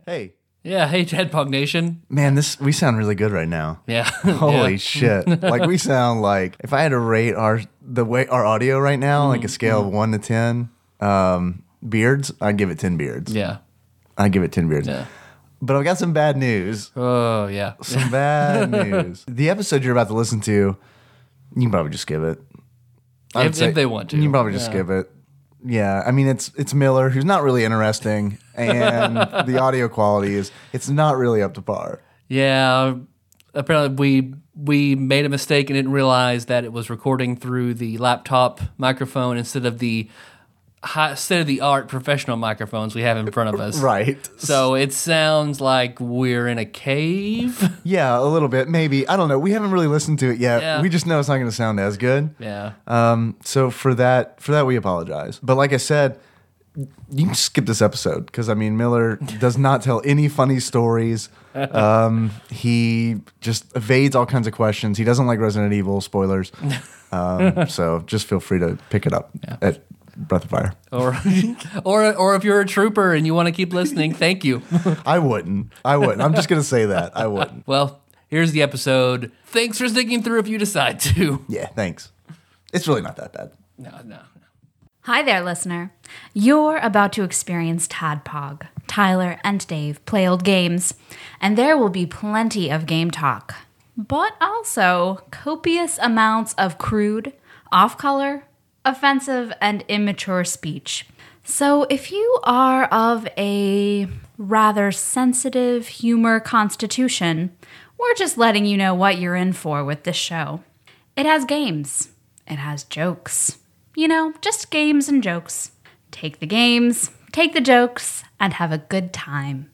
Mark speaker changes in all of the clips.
Speaker 1: Hey.
Speaker 2: Yeah, hey, Tadpog Nation.
Speaker 1: Man, we sound really good right now.
Speaker 2: Yeah.
Speaker 1: Holy shit. Like, we sound like, if I had to rate our audio right now, like a scale of 1 to 10 beards, I'd give it 10 beards.
Speaker 2: Yeah.
Speaker 1: I'd give it 10 beards.
Speaker 2: Yeah.
Speaker 1: But I've got some bad news.
Speaker 2: Oh, yeah.
Speaker 1: Some bad news. The episode you're about to listen to, you can probably just skip it.
Speaker 2: If they want to.
Speaker 1: You can probably just skip it. Yeah, I mean, it's Miller, who's not really interesting, and the audio quality it's not really up to par.
Speaker 2: Yeah, apparently we made a mistake and didn't realize that it was recording through the laptop microphone instead of the state-of-the-art professional microphones we have in front of us.
Speaker 1: Right.
Speaker 2: So it sounds like we're in a cave.
Speaker 1: Yeah, a little bit, maybe. I don't know. We haven't really listened to it yet.
Speaker 2: Yeah.
Speaker 1: We just know it's not going to sound as good.
Speaker 2: Yeah.
Speaker 1: So for that we apologize. But like I said, you can skip this episode because, I mean, Miller does not tell any funny stories. He just evades all kinds of questions. He doesn't like Resident Evil, spoilers. So just feel free to pick it up at Breath of Fire.
Speaker 2: Or if you're a trooper and you want to keep listening, thank you.
Speaker 1: I wouldn't. I'm just going to say that. I wouldn't.
Speaker 2: Well, here's the episode. Thanks for sticking through if you decide to.
Speaker 1: Yeah, thanks. It's really not that bad.
Speaker 2: No.
Speaker 3: Hi there, listener. You're about to experience Tadpog. Tyler and Dave play old games, and there will be plenty of game talk, but also copious amounts of crude, off-color, offensive, and immature speech. So if you are of a rather sensitive humor constitution, we're just letting you know what you're in for with this show. It has games. It has jokes. You know, just games and jokes. Take the games, take the jokes, and have a good time.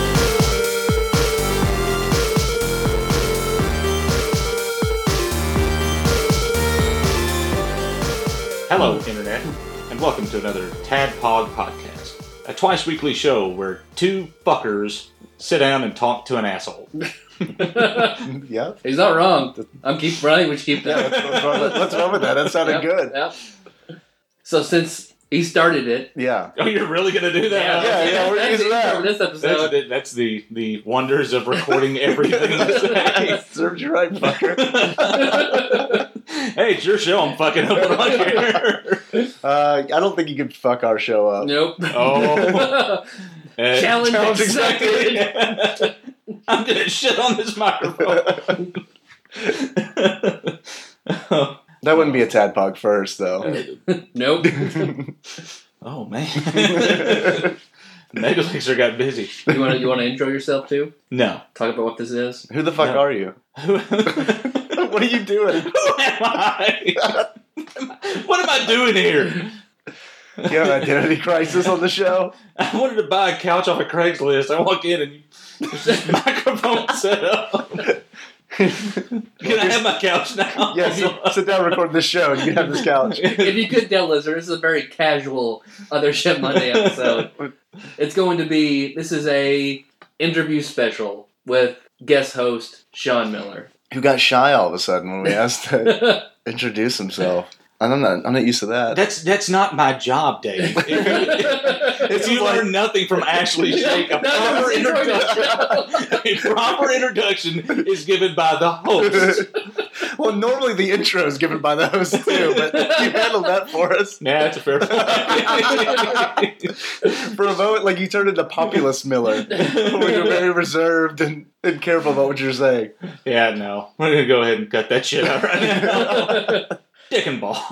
Speaker 4: Hello, Internet, and welcome to another Tadpog podcast, a twice-weekly show where two fuckers sit down and talk to an asshole.
Speaker 1: Yeah.
Speaker 2: He's not wrong. I'm running, we keep that.
Speaker 1: What's wrong with that? That sounded good.
Speaker 2: Yep. So since he started it,
Speaker 1: Yeah.
Speaker 4: Oh, you're really going to do that?
Speaker 1: Yeah, we're using that.
Speaker 2: for this episode.
Speaker 4: That's the wonders of recording everything you say.
Speaker 1: Serves you right, fucker.
Speaker 4: Hey, it's your show. I'm fucking up on here.
Speaker 1: I don't think you can fuck our show up.
Speaker 2: Nope.
Speaker 4: Oh.
Speaker 2: Challenge accepted.
Speaker 4: I'm going to shit on this microphone.
Speaker 1: That wouldn't be a Tadpog first, though.
Speaker 2: Nope.
Speaker 4: Oh, man. Megalixer got busy.
Speaker 2: You want to intro yourself too?
Speaker 4: No.
Speaker 2: Talk about what this is.
Speaker 1: Who the fuck
Speaker 4: No.
Speaker 1: are you? What are you doing?
Speaker 4: Who am I? What am I doing here?
Speaker 1: You have an identity crisis on the show?
Speaker 4: I wanted to buy a couch off of Craigslist. I walk in and there's this microphone set up. Can I have my couch now?
Speaker 1: Yeah, sit down and record this show and you can have this couch.
Speaker 2: If you could tell, listener, this is a very casual Other Shit Monday episode. It's going to be, this is a interview special with guest host Sean Miller.
Speaker 1: Who got shy all of a sudden when we asked to introduce himself. I'm not used to that.
Speaker 4: That's not my job, Dave. If you learn nothing from Ashley Shake, a proper introduction is given by the host.
Speaker 1: Well, normally the intro is given by the host too, but you handled that for us.
Speaker 4: Yeah, that's a fair point.
Speaker 1: For a moment, like you turned into Populous Miller, where you're very reserved and careful about what you're saying.
Speaker 4: Yeah, no. We're going to go ahead and cut that shit out right now. Dick and balls.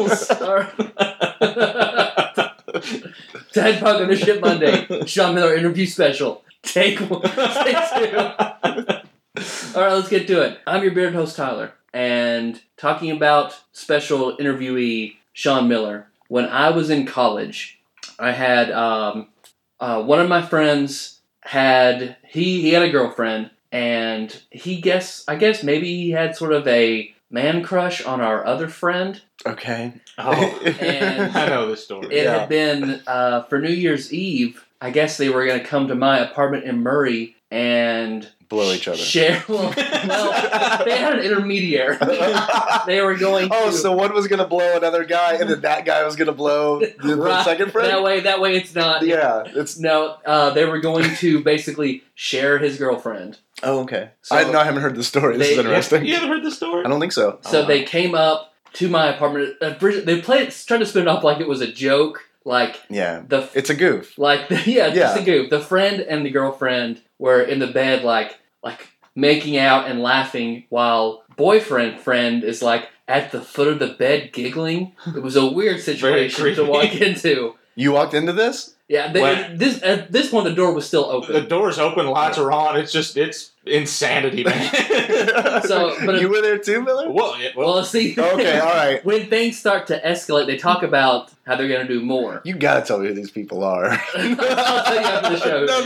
Speaker 2: Tadpog on the Shit Monday. Sean Miller interview special. Take 2. All right, let's get to it. I'm your beard host, Tyler, and talking about special interviewee Sean Miller. When I was in college, I had one of my friends had a girlfriend, and I guess maybe he had sort of a man crush on our other friend.
Speaker 1: Okay.
Speaker 4: Oh,
Speaker 2: And
Speaker 4: I know this story.
Speaker 2: It had been for New Year's Eve. I guess they were going to come to my apartment in Murray and
Speaker 1: blow each other.
Speaker 2: Well, they had an intermediary. They were going to...
Speaker 1: Oh, so one was going to blow another guy, and then that guy was going to blow the second friend?
Speaker 2: That way it's not...
Speaker 1: Yeah.
Speaker 2: No, they were going to basically share his girlfriend.
Speaker 1: Oh, okay.
Speaker 2: So
Speaker 1: I haven't heard the story. This is interesting.
Speaker 4: You haven't heard the story?
Speaker 1: I don't think so.
Speaker 2: So they came up to my apartment. They tried to spin it off like it was a joke. Like,
Speaker 1: yeah,
Speaker 2: it's
Speaker 1: a goof.
Speaker 2: Like, just a goof. The friend and the girlfriend were in the bed, like making out and laughing, while friend is like at the foot of the bed giggling. It was a weird situation to walk into.
Speaker 1: You walked into this?
Speaker 2: Yeah, at this point the door was still open.
Speaker 4: The door's open, lights are on. It's insanity, man.
Speaker 2: But
Speaker 1: you were there too, Miller?
Speaker 2: Well, see.
Speaker 1: Okay, all right.
Speaker 2: When things start to escalate, they talk about how they're going to do more.
Speaker 1: You gotta tell me who these people are.
Speaker 2: I'll tell you after the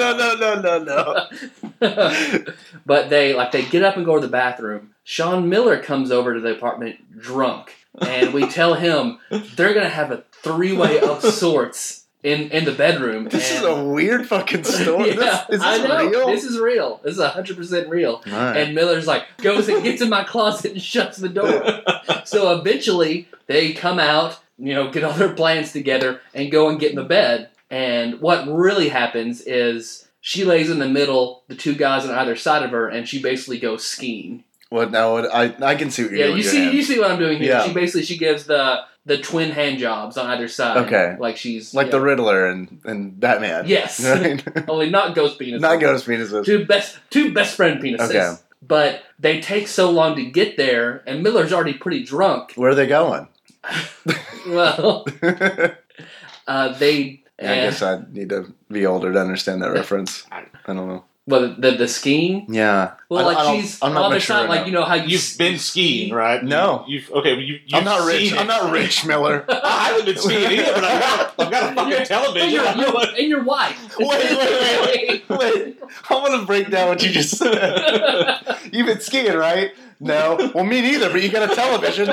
Speaker 2: show.
Speaker 1: No.
Speaker 2: But they get up and go to the bathroom. Sean Miller comes over to the apartment drunk, and we tell him they're going to have a three-way of sorts. In the bedroom.
Speaker 1: This is a weird fucking story.
Speaker 2: Yeah,
Speaker 1: is this
Speaker 2: I know.
Speaker 1: real?
Speaker 2: This is real. This is 100% real.
Speaker 1: Right.
Speaker 2: And Miller's goes and gets in my closet and shuts the door. So eventually they come out, get all their plans together and go and get in the bed. And what really happens is she lays in the middle, the two guys on either side of her, and she basically goes skiing.
Speaker 1: What now? I can see what you're doing.
Speaker 2: You see what I'm doing here.
Speaker 1: Yeah.
Speaker 2: She gives the twin hand jobs on either side.
Speaker 1: Okay.
Speaker 2: Like she's...
Speaker 1: Like the Riddler and Batman.
Speaker 2: Yes.
Speaker 1: Right?
Speaker 2: Only not ghost penises.
Speaker 1: Not ghost penises.
Speaker 2: Two best friend penises.
Speaker 1: Okay.
Speaker 2: But they take so long to get there, and Miller's already pretty drunk.
Speaker 1: Where are they going?
Speaker 2: Well, they...
Speaker 1: I guess I need to be older to understand that reference. I don't know.
Speaker 2: Well, the skiing?
Speaker 1: Yeah.
Speaker 2: Well, she's
Speaker 1: I'm not mature
Speaker 2: enough. You know how
Speaker 4: you've been skiing, right?
Speaker 1: No.
Speaker 4: You've
Speaker 1: I'm not rich.
Speaker 4: It.
Speaker 1: I'm not rich, Miller.
Speaker 4: I haven't been skiing either, but I've got a fucking television.
Speaker 2: And your wife.
Speaker 1: Wait. I want to break down what you just said. You've been skiing, right? No. Well, me neither, but you got a television.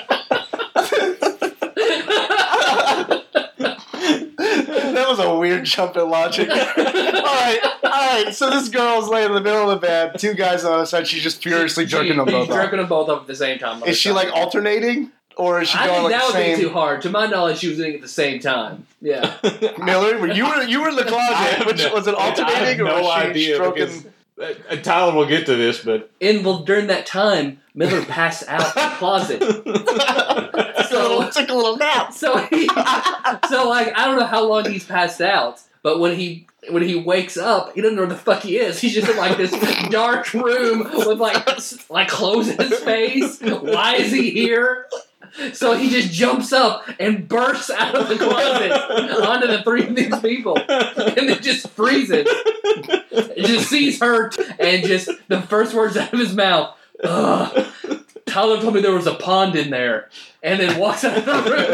Speaker 1: That was a weird jump in logic. All right. So this girl's laying in the middle of the bed. Two guys on the other side. She's just furiously jerking them both off.
Speaker 2: Jerking them both off at the same time.
Speaker 1: Is she alternating, or is she going
Speaker 2: that would
Speaker 1: same?
Speaker 2: be too hard. To my knowledge, she was doing it at the same time. Yeah.
Speaker 1: Miller, you were in the closet. Was it alternating, or was she stroking?
Speaker 4: Tyler will get to this, but
Speaker 2: during that time, Miller passed out in the closet. So
Speaker 1: took a little nap.
Speaker 2: I don't know how long he's passed out, but when he wakes up, he doesn't know where the fuck he is. He's just in this dark room with clothes in his face. Why is he here? So he just jumps up and bursts out of the closet onto the three of these people, and then just freezes. Just sees her, and just the first words out of his mouth, "Ugh. Tyler told me there was a pond in there," and then walks out of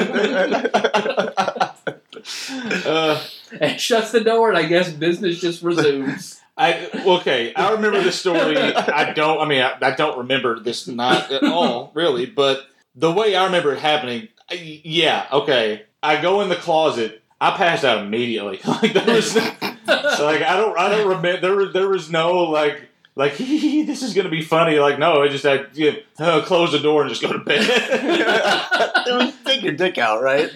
Speaker 2: the room. And shuts the door, and I guess business just resumes.
Speaker 4: I remember this story. I don't remember this not at all, really, but the way I remember it happening, I go in the closet. I passed out immediately. I don't remember. There was no this is gonna be funny. No, I just close the door and just go to bed.
Speaker 1: Take your dick out, right?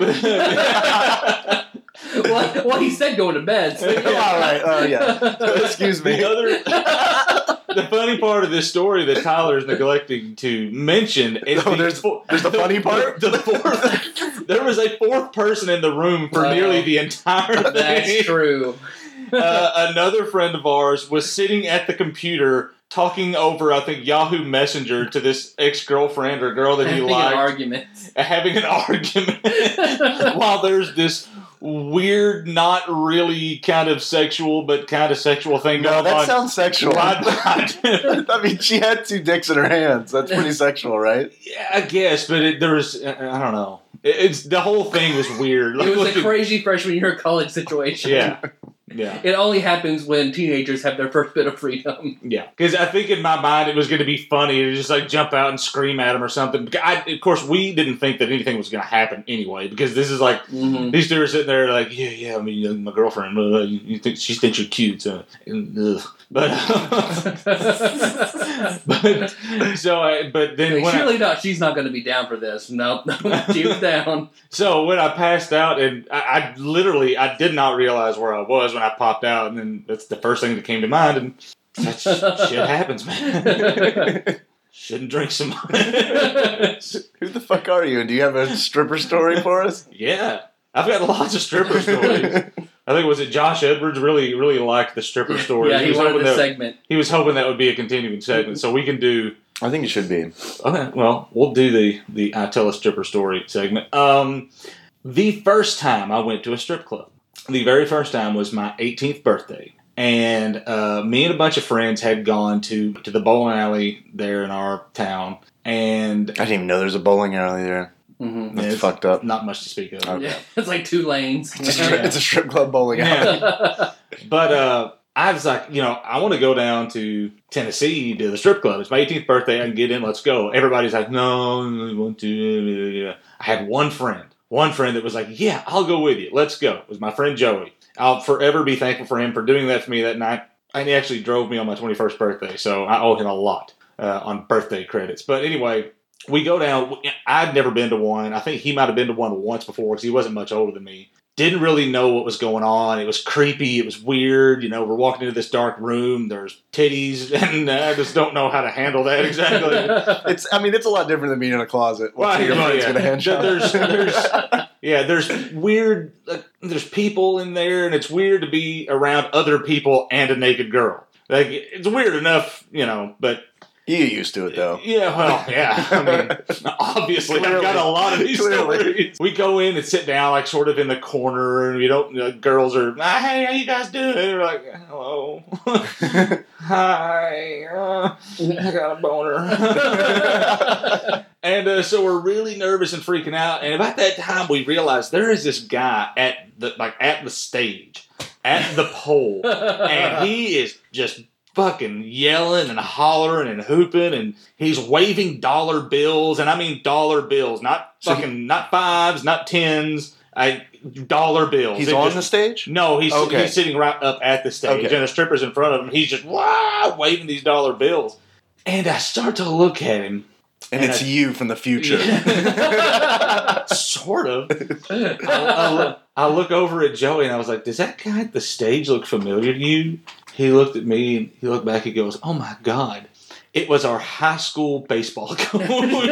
Speaker 2: Well, he said go to bed. So
Speaker 1: All right. Oh, yeah. Excuse me.
Speaker 4: The funny part of this story that Tyler is neglecting to mention is
Speaker 1: there's the funny part.
Speaker 4: There was a fourth person in the room for nearly the entire thing.
Speaker 2: That's true.
Speaker 4: Another friend of ours was sitting at the computer talking over, I think, Yahoo Messenger to this ex-girlfriend or girl that he liked. Having an argument. While there's this weird, not really kind of sexual, but kind of sexual thing going on.
Speaker 1: No, that sounds sexual. I mean, she had two dicks in her hands. That's pretty sexual, right?
Speaker 4: Yeah, I guess, but there was, I don't know. The whole thing was weird.
Speaker 2: It was a crazy freshman year college situation.
Speaker 4: Yeah. Yeah.
Speaker 2: It only happens when teenagers have their first bit of freedom.
Speaker 4: Yeah, because I think in my mind it was going to be funny to just like jump out and scream at him or something. Of course, we didn't think that anything was going to happen anyway, because this is like these two are sitting there like, yeah. I mean, my girlfriend, you think she thinks you're cute, so, but then
Speaker 2: Like,
Speaker 4: when
Speaker 2: surely not. She's not going to be down for this. Nope. She was down.
Speaker 4: So when I passed out, and I literally did not realize where I was when I popped out, and then that's the first thing that came to mind, and that shit happens, man. Shouldn't drink some.
Speaker 1: Who the fuck are you? And do you have a stripper story for us?
Speaker 4: Yeah, I've got lots of stripper stories. I think, was it Josh Edwards really liked the stripper story.
Speaker 2: Yeah, he wanted this segment.
Speaker 4: He was hoping that would be a continuing segment, so we can do...
Speaker 1: I think it should be.
Speaker 4: Okay, well, we'll do the I Tell a Stripper Story segment. The first time I went to a strip club, the very first time was my 18th birthday. And me and a bunch of friends had gone to the bowling alley there in our town. And
Speaker 1: I didn't even know there's a bowling alley there.
Speaker 2: Mm-hmm.
Speaker 1: That's fucked up.
Speaker 4: Not much to speak of.
Speaker 1: Okay.
Speaker 2: Yeah, it's like 2 lanes.
Speaker 1: It's a strip club bowling alley.
Speaker 4: Yeah. But I was like, I want to go down to Tennessee to the strip club. It's my 18th birthday. I can get in. Let's go. Everybody's like, no, I want to. I had one friend that was like, yeah, I'll go with you. Let's go. It was my friend Joey. I'll forever be thankful for him for doing that for me that night. And he actually drove me on my 21st birthday, so I owe him a lot on birthday credits. But anyway, we go down. I'd never been to one. I think he might have been to one once before because he wasn't much older than me. Didn't really know what was going on. It was creepy. It was weird. We're walking into this dark room. There's titties, and I just don't know how to handle that exactly.
Speaker 1: It's a lot different than being in a closet. What's your friend's gonna hand job?
Speaker 4: There's weird. There's people in there, and it's weird to be around other people and a naked girl. Like, it's weird enough, but.
Speaker 1: You get used to it, though.
Speaker 4: Yeah, well, yeah. I mean, obviously, I've got a lot of these stories. We go in and sit down, like, sort of in the corner, and girls are, hey, how you guys doing? And we're like, hello. Hi. I got a boner. And so we're really nervous and freaking out. And about that time, we realized there is this guy at the stage, at the pole, and he is just fucking yelling and hollering and hooping, and he's waving dollar bills, and I mean dollar bills, not fives, not tens, dollar bills.
Speaker 1: He's on the stage?
Speaker 4: No, he's sitting right up at the stage, and the stripper's in front of him. He's just waving these dollar bills, and I start to look at him.
Speaker 1: And it's you from the future.
Speaker 4: Sort of. I look over at Joey and I was like, does that guy at the stage look familiar to you? He looked at me and he looked back and goes, oh my God. It was our high school baseball coach.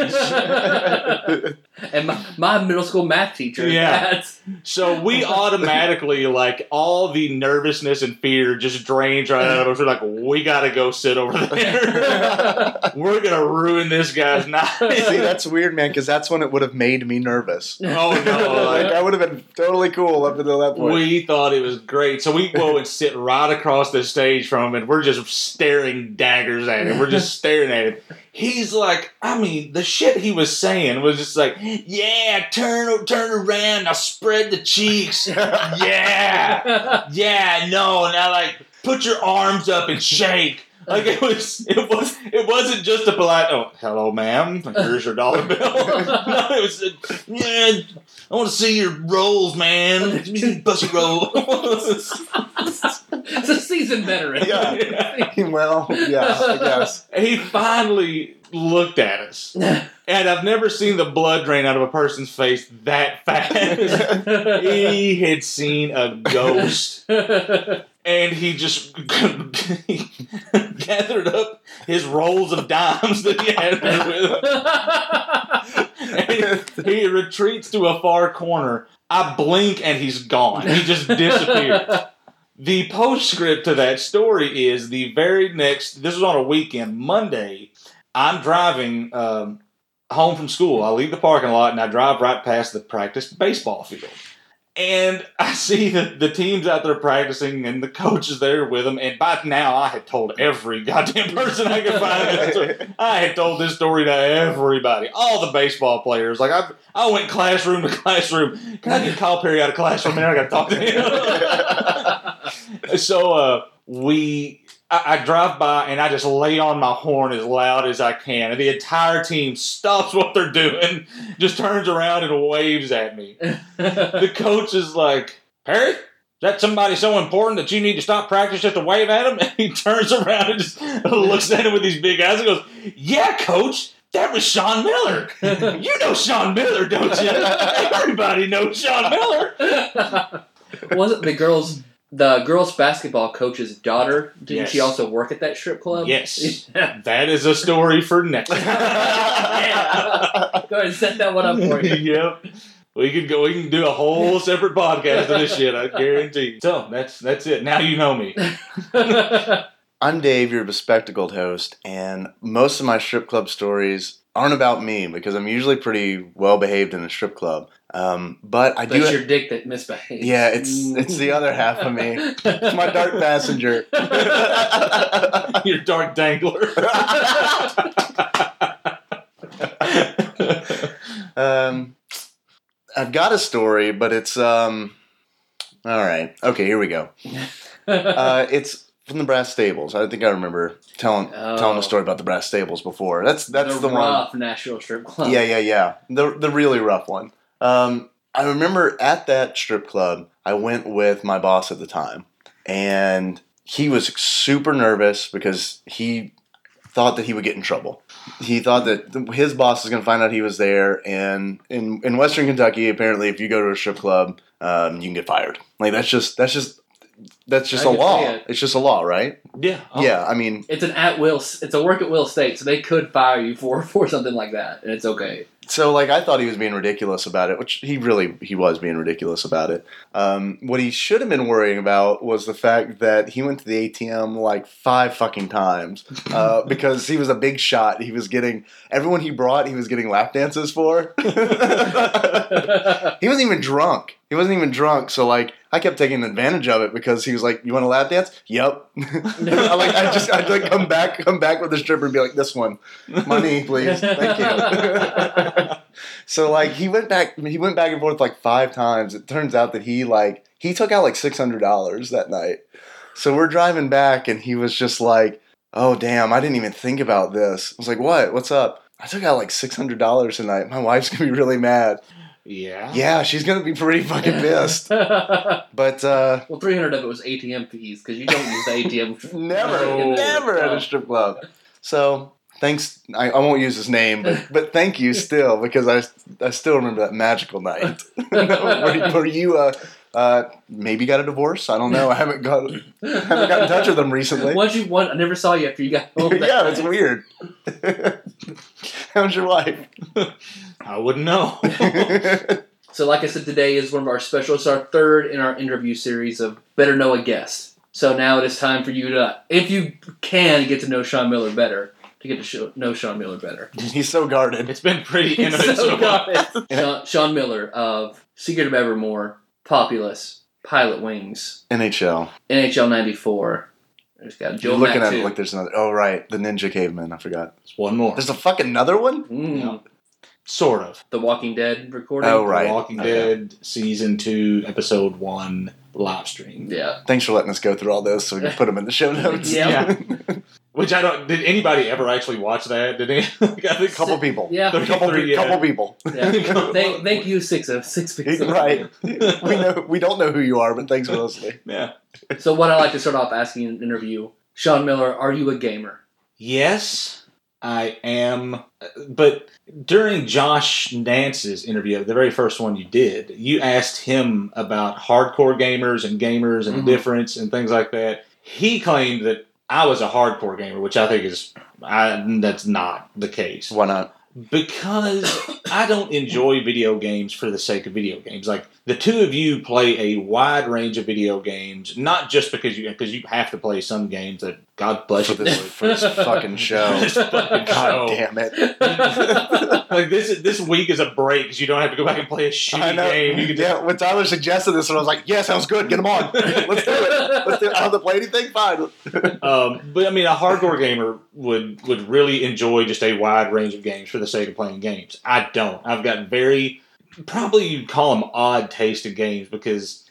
Speaker 2: And my middle school math teacher.
Speaker 4: Yeah. So we automatically, all the nervousness and fear just drains right out of us. We're like, we got to go sit over there. We're going to ruin this guy's night.
Speaker 1: See, that's weird, man, because that's when it would have made me nervous.
Speaker 4: Oh, no.
Speaker 1: I would have been totally cool up until that point.
Speaker 4: We thought it was great. So we go and sit right across the stage from him, and we're just staring daggers at him. We're just staring at him. He's like, the shit he was saying was just like, yeah, turn around, now spread the cheeks. Yeah, now put your arms up and shake. It wasn't just a polite, oh, hello, ma'am, here's your dollar bill. No, it was, I want to see your rolls, man. Bust your rolls.
Speaker 2: It's a seasoned veteran.
Speaker 1: Yeah. Well, yeah, I guess.
Speaker 4: He finally looked at us. And I've never seen the blood drain out of a person's face that fast. He had seen a ghost. And he just gathered up his rolls of dimes that he had there with him. And he retreats to a far corner. I blink and he's gone. He just disappeared. The postscript to that story is the very next, this was on a weekend, Monday, I'm driving home from school. I leave the parking lot and I drive right past the practice baseball field. And I see the teams out there practicing and the coach is there with them. And by now I had told every goddamn person I could find. I had told this story to everybody. All the baseball players. I went classroom to classroom. Can I get Kyle Perry out of classroom? Man, I got to talk to him. So I drive by and I just lay on my horn as loud as I can, and the entire team stops what they're doing, just turns around and waves at me. The coach is like, "Perry, is that somebody so important that you need to stop practice just to wave at him?" And he turns around and just looks at him with these big eyes and goes, "Yeah, coach, that was Sean Miller. You know Sean Miller, don't you? Everybody knows Sean Miller."
Speaker 2: Wasn't the girls basketball coach's daughter? Didn't she also work at that strip club?
Speaker 4: Yes. That is a story for next time.
Speaker 2: Yeah. Go ahead and set that one up for you.
Speaker 4: Yep. We can do a whole separate podcast of this shit, I guarantee. So that's it. Now you know me.
Speaker 1: I'm Dave, your bespectacled host, and most of my strip club stories aren't about me because I'm usually pretty well behaved in a strip club. But I do.
Speaker 2: That's your dick that misbehaves.
Speaker 1: Yeah, it's the other half of me. It's my dark passenger.
Speaker 4: Your dark dangler.
Speaker 1: I've got a story, but it's all right. Okay, here we go. It's from the Brass Stables. I think I remember telling a story about the Brass Stables before. That's the one.
Speaker 2: Rough Nashville strip club.
Speaker 1: Yeah. The really rough one. I remember at that strip club, I went with my boss at the time, and he was super nervous because he thought that he would get in trouble. He thought that his boss was going to find out he was there, and in Western Kentucky, apparently, if you go to a strip club, you can get fired. Like that's just a law. It's just a law, right?
Speaker 4: Yeah.
Speaker 1: Yeah. I mean,
Speaker 2: it's an it's a work at will state, so they could fire you for something like that, and it's okay.
Speaker 1: So, like, I thought he was being ridiculous about it, which he was being ridiculous about it. What he should have been worrying about was the fact that he went to the ATM like 5 fucking times because he was a big shot. He was getting everyone he brought. He was getting lap dances for. He wasn't even drunk. So, like, I kept taking advantage of it because he was like, "You want a lap dance?" Yep. I'd come back with the stripper and be like, "This one, money, please, thank you." So like he went back and forth like 5 times. It turns out that he took out like $600 that night. So we're driving back and he was just like, "Oh damn, I didn't even think about this." I was like, "What? What's up?" "I took out like $600 tonight. My wife's gonna be really mad." Yeah, she's gonna be pretty fucking pissed. But
Speaker 2: well, 300 of it was ATM fees because you don't use the ATM.
Speaker 1: never at a strip club. So thanks. I won't use his name, but thank you still because I still remember that magical night where you maybe got a divorce. I don't know. I haven't got in touch with them recently.
Speaker 2: I never saw you after you got home.
Speaker 1: Yeah, it's weird. How's your wife?
Speaker 4: I wouldn't know.
Speaker 2: So like I said, today is one of our specials, our third in our interview series of Better Know a Guest. So now it is time for you to, if you can, get to know Sean Miller better.
Speaker 1: He's so guarded.
Speaker 4: It's been pretty intimate so far.
Speaker 2: Sean Miller of Secret of Evermore, Populous, Pilot Wings,
Speaker 1: NHL
Speaker 2: 94. There's got Joe.
Speaker 1: You're looking at it like there's another. Oh right, the Ninja Caveman. I forgot.
Speaker 4: There's one more.
Speaker 1: There's a fucking another one.
Speaker 4: Yeah. Sort of.
Speaker 2: The Walking Dead recording.
Speaker 1: Oh right,
Speaker 4: The Walking Dead Season 2, Episode 1 live stream.
Speaker 2: Yeah.
Speaker 1: Thanks for letting us go through all those so we can put them in the show notes.
Speaker 2: Yeah.
Speaker 4: Which did anybody ever actually watch that? Did they?
Speaker 1: A couple people.
Speaker 2: Yeah.
Speaker 1: Couple people.
Speaker 2: Yeah. Thank you, 6 people.
Speaker 1: Right. We don't know who you are, but thanks for listening.
Speaker 4: Yeah.
Speaker 2: So what I like to start off asking in an interview, Sean Miller, are you a gamer?
Speaker 4: Yes, I am. But during Josh Nance's interview, the very first one you did, you asked him about hardcore gamers and the difference and things like that. He claimed that I was a hardcore gamer, which I think that's not the case.
Speaker 1: Why not?
Speaker 4: Because I don't enjoy video games for the sake of video games. Like, the two of you play a wide range of video games, not just because you have to play some games that, God bless you,
Speaker 1: for this fucking show. God damn it.
Speaker 4: Like, this week is a break because you don't have to go back and play a shitty game. You can
Speaker 1: when Tyler suggested this, and I was like, yeah, sounds good. Get them on. Let's do it. I don't have to play anything? Fine.
Speaker 4: But, I mean, a hardcore gamer would really enjoy just a wide range of games for the sake of playing games. I don't. I've got probably you'd call them odd taste in games because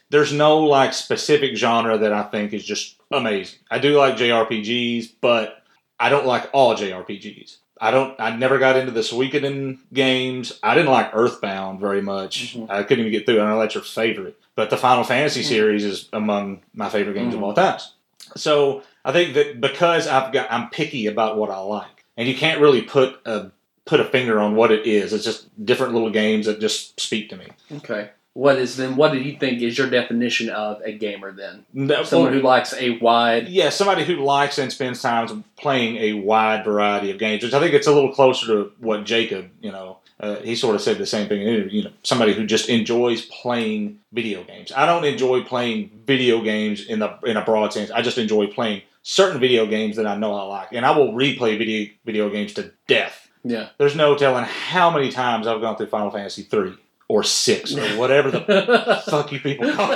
Speaker 4: there's no like specific genre that I think is just amazing. I do like JRPGs, but I don't like all JRPGs. I never got into the Suikoden games. I didn't like Earthbound very much.
Speaker 2: Mm-hmm.
Speaker 4: I couldn't even get through it. I know that's your favorite. But the Final Fantasy series is among my favorite games of all time. So I think that because I'm picky about what I like. And you can't really put a finger on what it is. It's just different little games that just speak to me.
Speaker 2: Okay. What do you think is your definition of a gamer then? Someone who likes a wide...
Speaker 4: Yeah, somebody who likes and spends time playing a wide variety of games, which I think it's a little closer to what Jacob, he sort of said the same thing. Somebody who just enjoys playing video games. I don't enjoy playing video games in a broad sense. I just enjoy playing certain video games that I know I like. And I will replay video games to death.
Speaker 2: Yeah.
Speaker 4: There's no telling how many times I've gone through Final Fantasy 3. Or 6, or whatever the fuck you people call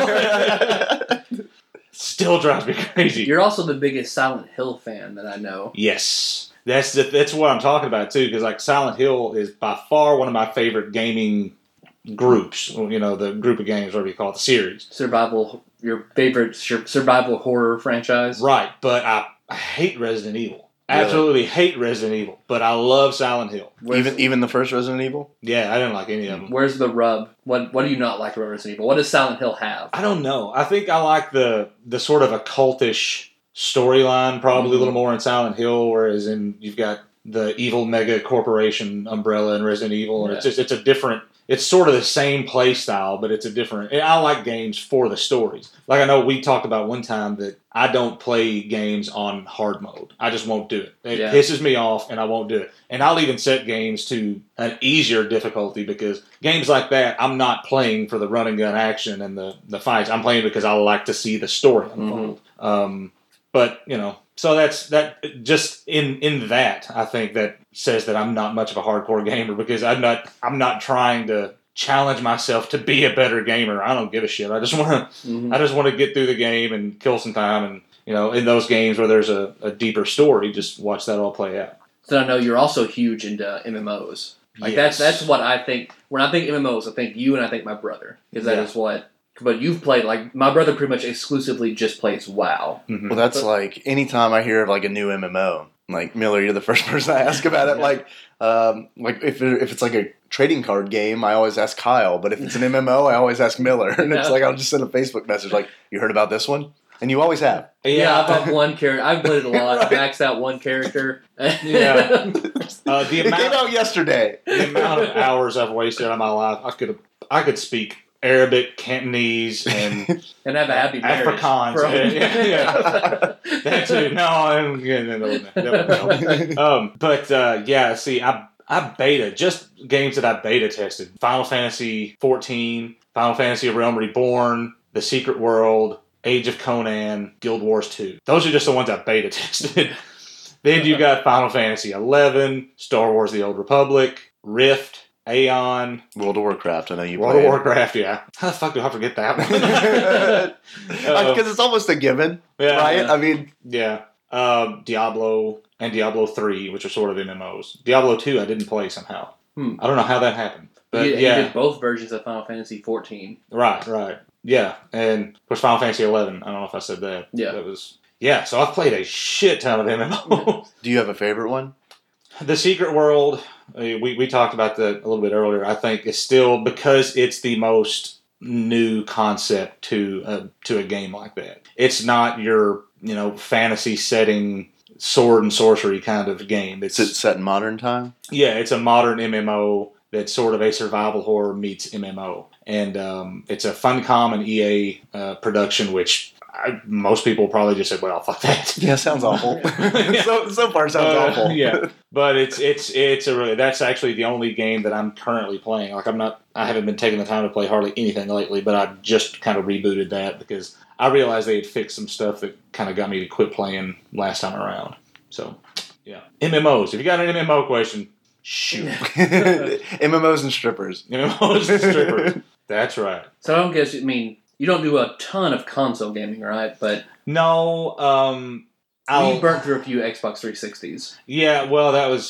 Speaker 4: it. Still drives me crazy.
Speaker 2: You're also the biggest Silent Hill fan that I know.
Speaker 4: Yes. That's what I'm talking about, too, because like Silent Hill is by far one of my favorite gaming groups. The group of games, whatever you call it, the series.
Speaker 2: Your favorite survival horror franchise?
Speaker 4: Right, but I hate Resident Evil. Absolutely hate Resident Evil, but I love Silent Hill.
Speaker 5: Even the first Resident Evil?
Speaker 4: Yeah, I didn't like any of them.
Speaker 2: Where's the rub? What do you not like about Resident Evil? What does Silent Hill have?
Speaker 4: I don't know. I think I like the sort of occultish storyline probably a little more in Silent Hill, whereas you've got the evil mega corporation umbrella in Resident Evil, and it's a different. It's sort of the same play style, but it's a different... I like games for the stories. Like I know we talked about one time that I don't play games on hard mode. I just won't do it. It pisses me off, and I won't do it. And I'll even set games to an easier difficulty because games like that, I'm not playing for the run and gun action and the fights. I'm playing because I like to see the story unfold. But, so that's that. Just in that, I think that says that I'm not much of a hardcore gamer because I'm not trying to challenge myself to be a better gamer. I don't give a shit. I just want to get through the game and kill some time. And in those games where there's a deeper story, just watch that all play out.
Speaker 2: So I know you're also huge into MMOs. Like that's what I think. When I think MMOs, I think you and I think my brother because that is what. But you've played, like, my brother pretty much exclusively just plays WoW.
Speaker 5: Mm-hmm. Well, that's like, anytime I hear of, like, a new MMO, like, Miller, you're the first person I ask about it. Like if it's, like, a trading card game, I always ask Kyle. But if it's an MMO, I always ask Miller. And it's like, I'll just send a Facebook message, like, you heard about this one? And you always have.
Speaker 2: Yeah, I've got one character. I've played it a lot. Right. I've maxed out one character.
Speaker 4: Yeah.
Speaker 5: It came out yesterday.
Speaker 4: The amount of hours I've wasted on my life, I could speak Arabic, Cantonese, and
Speaker 2: have a happy marriage.
Speaker 4: Afrikaans. Yeah. That too. No, I'm getting into that. But see, I beta just games that I beta tested: Final Fantasy 14, Final Fantasy Realm Reborn, The Secret World, Age of Conan, Guild Wars 2. Those are just the ones I beta tested. Then you got Final Fantasy 11, Star Wars: The Old Republic, Rift, Aeon,
Speaker 5: World of Warcraft. I know you.
Speaker 4: World of Warcraft, yeah. How the fuck do I forget that one?
Speaker 5: Because it's almost a given, right?
Speaker 4: Yeah.
Speaker 5: I mean,
Speaker 4: yeah. Diablo and Diablo 3, which are sort of MMOs. Diablo 2, I didn't play somehow. I don't know how that happened, but
Speaker 2: you did both versions of Final Fantasy 14.
Speaker 4: Right. Yeah, and of course Final Fantasy 11. I don't know if I said that.
Speaker 2: Yeah,
Speaker 4: that was. Yeah, so I've played a shit ton of MMOs.
Speaker 5: Do you have a favorite one?
Speaker 4: The Secret World, we talked about that a little bit earlier. I think is still because it's the most new concept to a game like that. It's not your fantasy setting sword and sorcery kind of game. It's
Speaker 5: set in modern time.
Speaker 4: Yeah, it's a modern MMO that's sort of a survival horror meets MMO, and it's a Funcom and EA production, which. Most people probably just said, "Well, fuck that."
Speaker 5: Yeah, sounds awful. so far, sounds awful.
Speaker 4: Yeah, but it's a really that's actually the only game that I'm currently playing. Like I haven't been taking the time to play hardly anything lately, but I just kind of rebooted that because I realized they had fixed some stuff that kind of got me to quit playing last time around. So yeah, MMOs. If you got an MMO question, shoot.
Speaker 5: MMOs and strippers.
Speaker 4: MMOs and strippers. That's right.
Speaker 2: So I don't guess. You don't do a ton of console gaming, right? But
Speaker 4: no,
Speaker 2: we burnt through a few Xbox 360s.
Speaker 4: Yeah, well, that was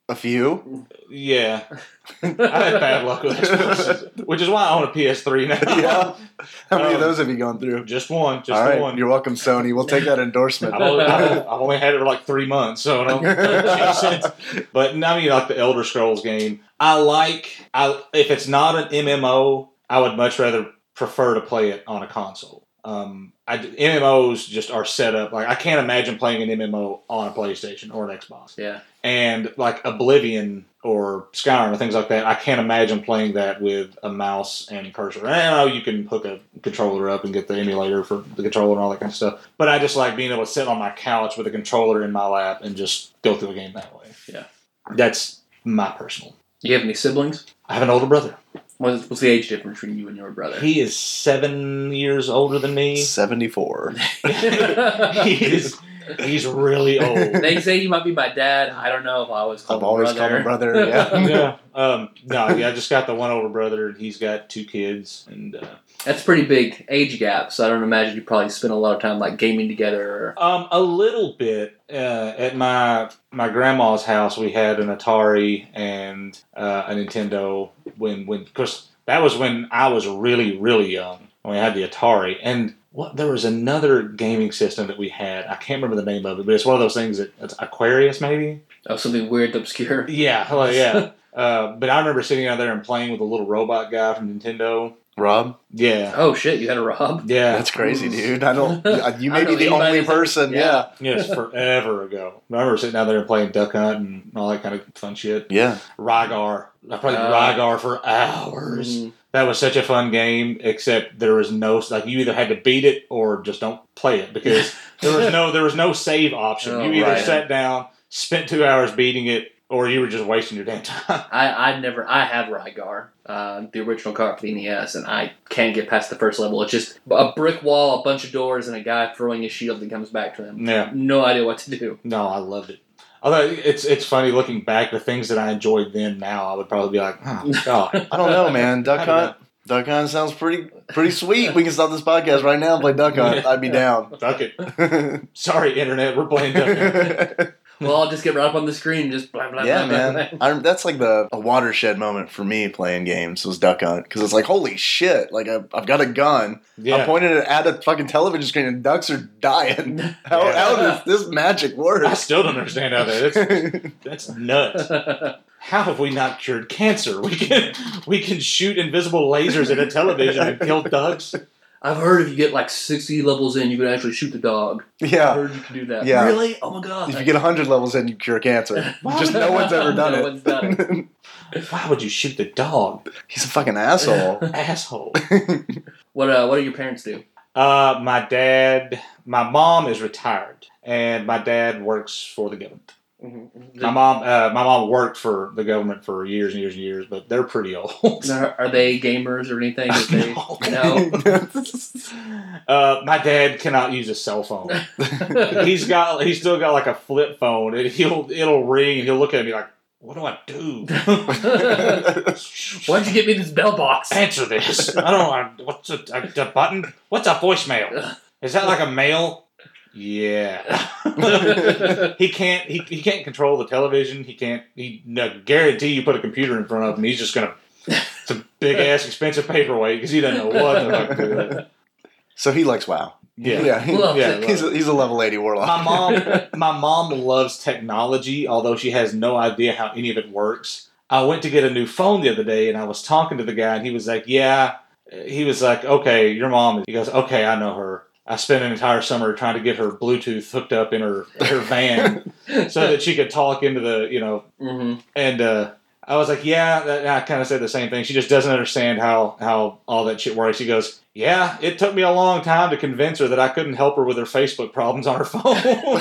Speaker 5: A few.
Speaker 4: Yeah. I had bad luck with Xbox, which is why I own a PS3 now.
Speaker 5: Yeah. How many of those have you gone through?
Speaker 4: Just one. Just
Speaker 5: All right.
Speaker 4: one.
Speaker 5: You're welcome, Sony. We'll take that endorsement.
Speaker 4: I've only had it for like 3 months, so don't change sense. But I mean, like the Elder Scrolls game, if it's not an MMO, I would much rather prefer to play it on a console. MMOs just are set up like I can't imagine playing an MMO on a PlayStation or an Xbox.
Speaker 2: Yeah.
Speaker 4: And like Oblivion or Skyrim or things like that, I can't imagine playing that with a mouse and cursor. And I know you can hook a controller up and get the emulator for the controller and all that kind of stuff. But I just like being able to sit on my couch with a controller in my lap and just go through a game that way.
Speaker 2: Yeah.
Speaker 4: That's my personal.
Speaker 2: You have any siblings?
Speaker 4: I have an older brother.
Speaker 2: What's the age difference between you and your brother?
Speaker 4: He is 7 years older than me.
Speaker 5: 74.
Speaker 4: He's really old.
Speaker 2: They say you might be my dad. I don't know if I always call
Speaker 5: I've
Speaker 2: him
Speaker 5: always
Speaker 2: brother.
Speaker 5: called him brother. Yeah.
Speaker 4: Yeah. I just got the one older brother, and he's got 2 kids, and
Speaker 2: That's a pretty big age gap, so I don't imagine you probably spend a lot of time like gaming together. Or...
Speaker 4: a little bit. At my grandma's house, we had an Atari and a Nintendo. Because that was when I was really, really young. When we had the Atari, and there was another gaming system that we had. I can't remember the name of it, but it's one of those things it's Aquarius, maybe.
Speaker 2: Oh, something weird, obscure.
Speaker 4: Yeah, well, yeah. But I remember sitting out there and playing with a little robot guy from Nintendo.
Speaker 5: Rob?
Speaker 4: Yeah.
Speaker 2: Oh shit, you had a Rob?
Speaker 4: Yeah.
Speaker 5: That's crazy, dude. I don't. You may
Speaker 2: I
Speaker 5: be
Speaker 2: don't
Speaker 5: the
Speaker 2: know
Speaker 5: only
Speaker 2: anybody
Speaker 5: person.
Speaker 2: that-
Speaker 5: Yeah.
Speaker 4: Yes, forever ago. I remember sitting out there and playing Duck Hunt and all that kind of fun shit.
Speaker 5: Yeah.
Speaker 4: Rygar. I played Rygar for hours.
Speaker 2: Mhm.
Speaker 4: That was such a fun game, except there was no, like, you either had to beat it or just don't play it because there was no save option.
Speaker 2: Oh,
Speaker 4: You either
Speaker 2: right.
Speaker 4: sat down, spent 2 hours beating it, or you were just wasting your damn time.
Speaker 2: I have Rygar, the original card for the NES, and I can't get past the first level. It's just a brick wall, a bunch of doors, and a guy throwing his shield that comes back to him.
Speaker 4: Yeah.
Speaker 2: No idea what to do.
Speaker 4: No, I loved it. Although it's funny looking back, the things that I enjoyed then now, I would probably be like, oh, God.
Speaker 5: I don't know, man. Duck
Speaker 4: How did
Speaker 5: Hunt. Duck Hunt sounds pretty sweet. We can stop this podcast right now and play Duck Hunt. I'd be down.
Speaker 4: Fuck it. Sorry, Internet, we're playing Duck Hunt.
Speaker 2: Well, I'll just get right up on the screen and just blah, blah,
Speaker 5: Yeah,
Speaker 2: blah,
Speaker 5: man.
Speaker 2: blah.
Speaker 5: That's like a watershed moment for me playing games was Duck Hunt because it's like, holy shit! Like I've got a gun.
Speaker 4: Yeah.
Speaker 5: I pointed it at a fucking television screen and ducks are dying. How does this magic work?
Speaker 4: I still don't understand how that's nuts. How have we not cured cancer? We can shoot invisible lasers at a television and kill ducks.
Speaker 2: I've heard if you get like 60 levels in, you can actually shoot the dog. I
Speaker 5: Yeah.
Speaker 2: heard you can do that.
Speaker 5: Yeah.
Speaker 2: Really? Oh my god.
Speaker 5: If you get 100 levels in, you cure cancer. Just no one's ever done
Speaker 2: No
Speaker 5: it.
Speaker 2: one's done
Speaker 4: Why would you shoot the dog?
Speaker 5: He's a fucking asshole.
Speaker 4: Asshole.
Speaker 2: What do your parents do?
Speaker 4: My mom is retired, and my dad works for the government. My mom worked for the government for years and years and years, but they're pretty old.
Speaker 2: Are they gamers or anything? No.
Speaker 4: My dad cannot use a cell phone. He's still got like a flip phone, and it'll ring, and he'll look at me like, "What do I do?
Speaker 2: Why'd you get me this bell box?
Speaker 4: Answer this. I don't know. What's a button? What's a voicemail? Is that like a mail?" Yeah. He can't control the television. He guarantee you put a computer in front of him, he's just gonna, it's a big ass expensive paperweight because he doesn't know what the fuck to do with it.
Speaker 5: So he likes WoW.
Speaker 4: Yeah.
Speaker 2: Loves
Speaker 5: He's a level 80 warlock.
Speaker 4: My mom loves technology, although she has no idea how any of it works. I went to get a new phone the other day, and I was talking to the guy, and he was like, okay, your mom. He goes, okay, I know her. I spent an entire summer trying to get her Bluetooth hooked up in her van so that she could talk into the,
Speaker 2: Mm-hmm.
Speaker 4: and I was like, I kind of said the same thing. She just doesn't understand how all that shit works. She goes, yeah, it took me a long time to convince her that I couldn't help her with her Facebook problems on her phone.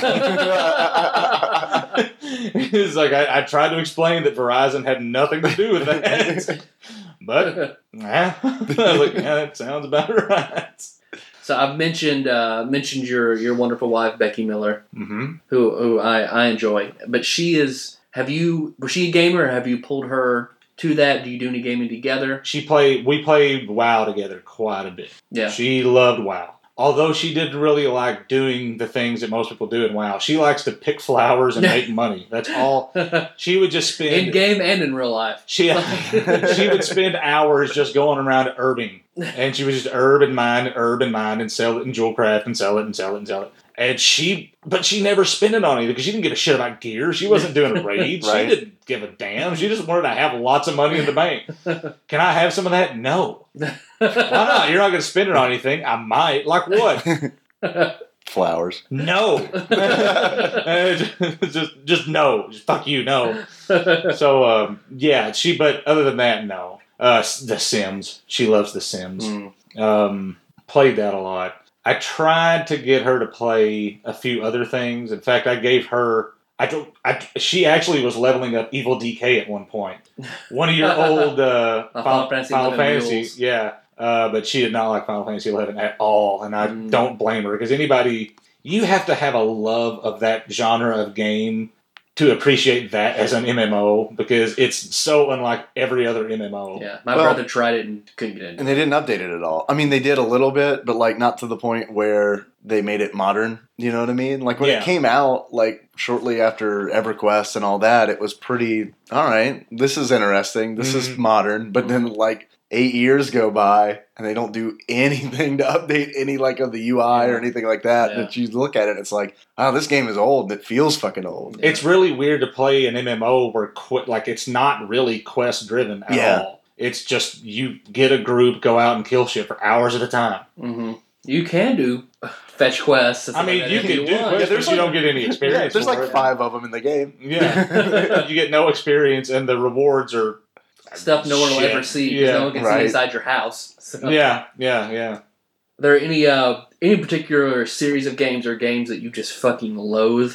Speaker 4: It's like, I tried to explain that Verizon had nothing to do with that. But, I was like, yeah, that sounds about right.
Speaker 2: So I've mentioned your wonderful wife Becky Miller,
Speaker 4: Mm-hmm.
Speaker 2: who I enjoy, but was she a gamer? Or have you pulled her to that? Do you do any gaming together?
Speaker 4: We played WoW together quite a bit.
Speaker 2: Yeah.
Speaker 4: She loved WoW. although she didn't really like doing the things that most people do in WoW, she likes to pick flowers and make money. That's all. She would just spend
Speaker 2: in game and in real life.
Speaker 4: She would spend hours just going around herbing, and she would just herb and mine, and sell it in Jewelcraft and sell it and sell it and sell it. And she never spent it on anything because she didn't give a shit about gear. She wasn't doing raids.
Speaker 5: Right.
Speaker 4: She didn't give a damn. She just wanted to have lots of money in the bank. Can I have some of that? No. Why not? You're not going to spend it on anything. I might. Like what?
Speaker 5: Flowers.
Speaker 4: No. just no. Just fuck you. No. So yeah. But other than that, no. The Sims. She loves The Sims. Played that a lot. I tried to get her to play a few other things. In fact, I gave her. She actually was leveling up Evil DK at one point. One of your old Final Fantasy, yeah. But she did not like Final Fantasy 11 at all, and I don't blame her because you have to have a love of that genre of game to appreciate that as an MMO because it's so unlike every other MMO.
Speaker 2: Yeah, my brother tried it and couldn't get in.
Speaker 5: And they didn't update it at all. I mean, they did a little bit, but like not to the point where they made it modern. You know what I mean? Like when it came out, like shortly after EverQuest and all that, it was pretty, all right, this is interesting. This is modern. But then like 8 years go by and they don't do anything to update any like of the UI or anything like that. That you look at it, it's like, oh, this game is old. And it feels fucking old.
Speaker 4: It's really weird to play an MMO where it's not really quest driven at all. It's just you get a group, go out and kill shit for hours at a time.
Speaker 2: Mm-hmm. You can do fetch quests.
Speaker 4: I mean, you can do quests, but you don't get any experience.
Speaker 5: Yeah, there's like 5 of them in the game.
Speaker 4: Yeah. You get no experience, and the rewards are
Speaker 2: stuff no one will ever see because no one can see inside your house. So.
Speaker 4: Yeah.
Speaker 2: Are there any particular series of games or games that you just fucking loathe?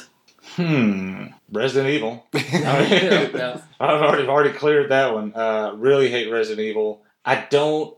Speaker 4: Resident Evil. I've already cleared that one. Really hate Resident Evil. I don't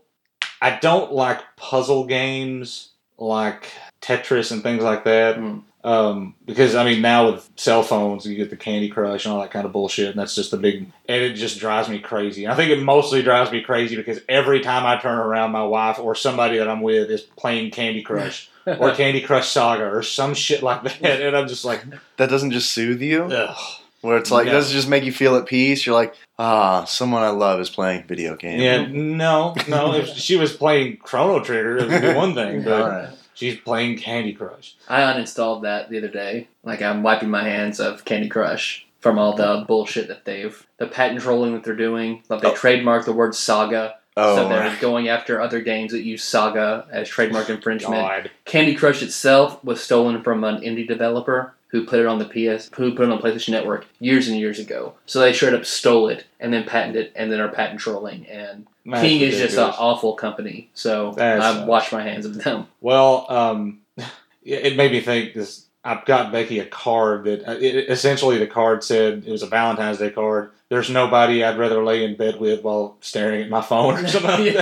Speaker 4: like puzzle games like Tetris and things like that. Because I mean now with cell phones you get the Candy Crush and all that kind of bullshit, and that's just and it just drives me crazy. And I think it mostly drives me crazy because every time I turn around, my wife or somebody that I'm with is playing Candy Crush or Candy Crush Saga or some shit like that, and I'm just like,
Speaker 5: that doesn't just soothe you.
Speaker 4: Ugh.
Speaker 5: Where it's like, does it just make you feel at peace? You're like, someone I love is playing video games.
Speaker 4: Yeah, no. If she was playing Chrono Trigger, it would be one thing, but she's playing Candy Crush.
Speaker 2: I uninstalled that the other day. Like, I'm wiping my hands of Candy Crush from all the bullshit that the patent trolling that they're doing. Like, they trademarked the word Saga. So they're going after other games that use Saga as trademark infringement.
Speaker 4: God.
Speaker 2: Candy Crush itself was stolen from an indie developer who put it on the PlayStation Network years and years ago. So they straight up stole it and then patented it and then are patent trolling. And King is just an awful company. So I've washed my hands of them.
Speaker 4: Well, it made me think this. I've got Becky a card that essentially the card said it was a Valentine's Day card. There's nobody I'd rather lay in bed with while staring at my phone or something like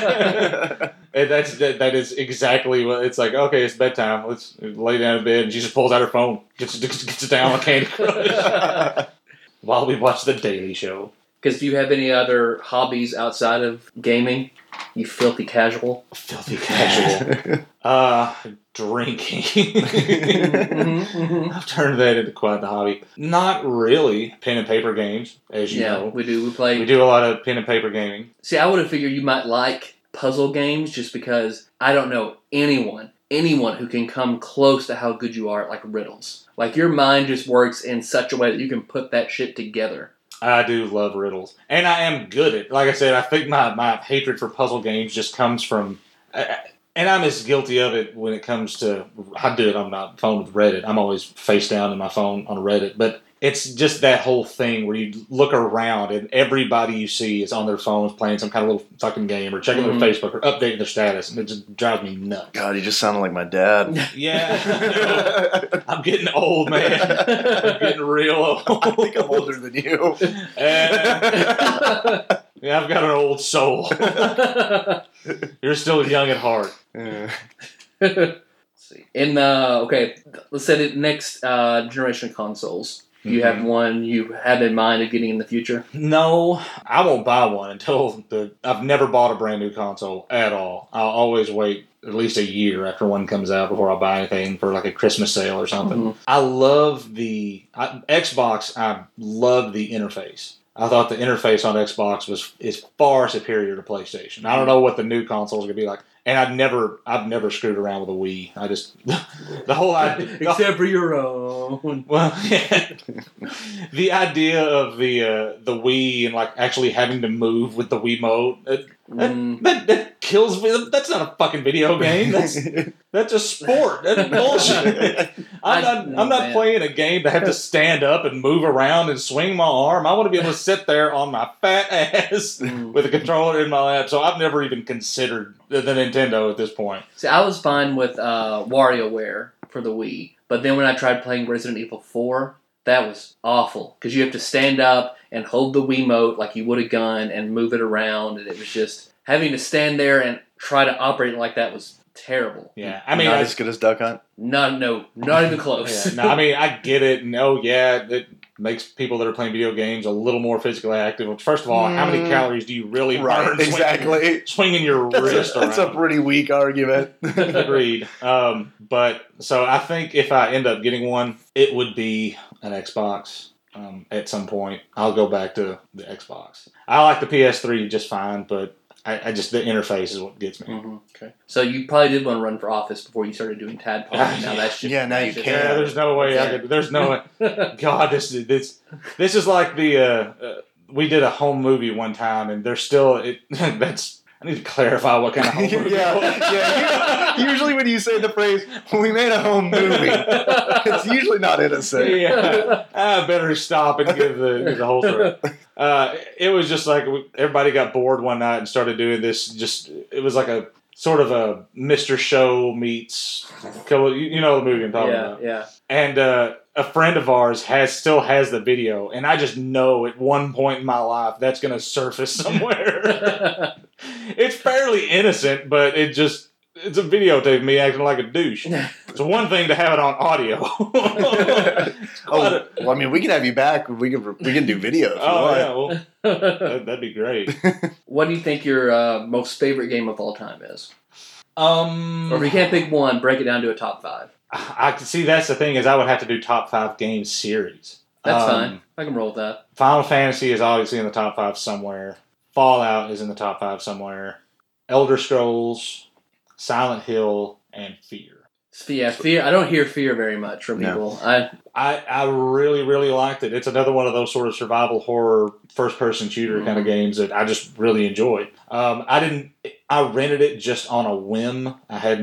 Speaker 4: that. And that is exactly what it's like. Okay, it's bedtime. Let's lay down in bed. And she just pulls out her phone, gets it down on Candy Crush while we watch The Daily Show.
Speaker 2: Because do you have any other hobbies outside of gaming? You filthy casual.
Speaker 4: Filthy casual. Drinking. I've turned that into quite the hobby. Not really. Pen and paper games, as you know.
Speaker 2: We do. We
Speaker 4: do a lot of pen and paper gaming.
Speaker 2: See, I would have figured you might like puzzle games just because I don't know anyone who can come close to how good you are at like riddles. Like your mind just works in such a way that you can put that shit together.
Speaker 4: I do love riddles. And I am good at, like I said, I think my hatred for puzzle games just comes from, and I'm as guilty of it when it comes to, I do it on my phone with Reddit. I'm always face down in my phone on Reddit. But it's just that whole thing where you look around and everybody you see is on their phones playing some kind of little fucking game or checking their Facebook or updating their status. And it just drives me nuts.
Speaker 5: God, you just sounded like my dad.
Speaker 4: Yeah. I'm getting old, man. I'm getting real old.
Speaker 5: I think I'm older than you.
Speaker 4: Yeah, I've got an old soul. You're still young at heart.
Speaker 2: Let's see. Let's say the next generation of consoles. Do you have one you have in mind of getting in the future?
Speaker 4: No, I won't buy one until I've never bought a brand new console at all. I'll always wait at least a year after one comes out before I buy anything for like a Christmas sale or something.
Speaker 2: Mhm.
Speaker 4: I love Xbox. I love the interface. I thought the interface on Xbox is far superior to PlayStation. I don't know what the new consoles are gonna be like, and I've never screwed around with a Wii. I just the whole idea,
Speaker 2: Except for your own.
Speaker 4: well, yeah. The idea of the Wii and like actually having to move with the Wiimote that kills me. That's not a fucking video game. That's a sport. That's bullshit. I'm not playing a game to have to stand up and move around and swing my arm. I want to be able to sit there on my fat ass with a controller in my lap. So I've never even considered the Nintendo at this point.
Speaker 2: See, I was fine with WarioWare for the Wii, but then when I tried playing Resident Evil 4, that was awful because you have to stand up and hold the Wiimote like you would a gun and move it around, and it was just having to stand there and try to operate it like that was terrible.
Speaker 4: Yeah, I mean,
Speaker 5: not as good as Duck Hunt.
Speaker 2: Not even close.
Speaker 4: Yeah, no, I mean, I get it, and it makes people that are playing video games a little more physically active. Which, first of all, how many calories do you really burn swinging your wrist around?
Speaker 5: That's a pretty weak argument.
Speaker 4: Agreed. But so I think if I end up getting one, it would be an Xbox. At some point, I'll go back to the Xbox. I like the PS3 just fine, but I just the interface is what gets me.
Speaker 2: Mm-hmm. Okay. So you probably did want to run for office before you started doing Tadpog. Now that's just
Speaker 5: now you
Speaker 2: just-
Speaker 5: can't.
Speaker 4: Yeah, there's no way I could. There's no way. God, this is like the we did a home movie one time, and there's still that's. I need to clarify what kind of home movie.
Speaker 5: yeah. Usually when you say the phrase, we made a home movie, it's usually not innocent.
Speaker 4: Yeah, I better stop and give the whole story. It was just like everybody got bored one night and started doing this. It was like a sort of a Mr. Show meets, you know the movie I'm talking about.
Speaker 2: Yeah.
Speaker 4: And a friend of ours still has the video, and I just know at one point in my life that's going to surface somewhere. It's fairly innocent, but it's a videotape of me acting like a douche. It's one thing to have it on audio.
Speaker 5: Well, I mean, we can have you back. We can do video if you want.
Speaker 4: Yeah, well, that'd be great.
Speaker 2: What do you think your most favorite game of all time is? Or if you can't pick one, break it down to a top 5.
Speaker 4: I can see that's the thing is I would have to do top 5 game series.
Speaker 2: That's fine. I can roll with that.
Speaker 4: Final Fantasy is obviously in the top 5 somewhere. Fallout is in the top 5 somewhere. Elder Scrolls, Silent Hill, and Fear.
Speaker 2: Yeah, Fear. I don't hear Fear very much from people.
Speaker 4: I really, really liked it. It's another one of those sort of survival horror, first-person shooter kind of games that I just really enjoyed. I rented it just on a whim. I had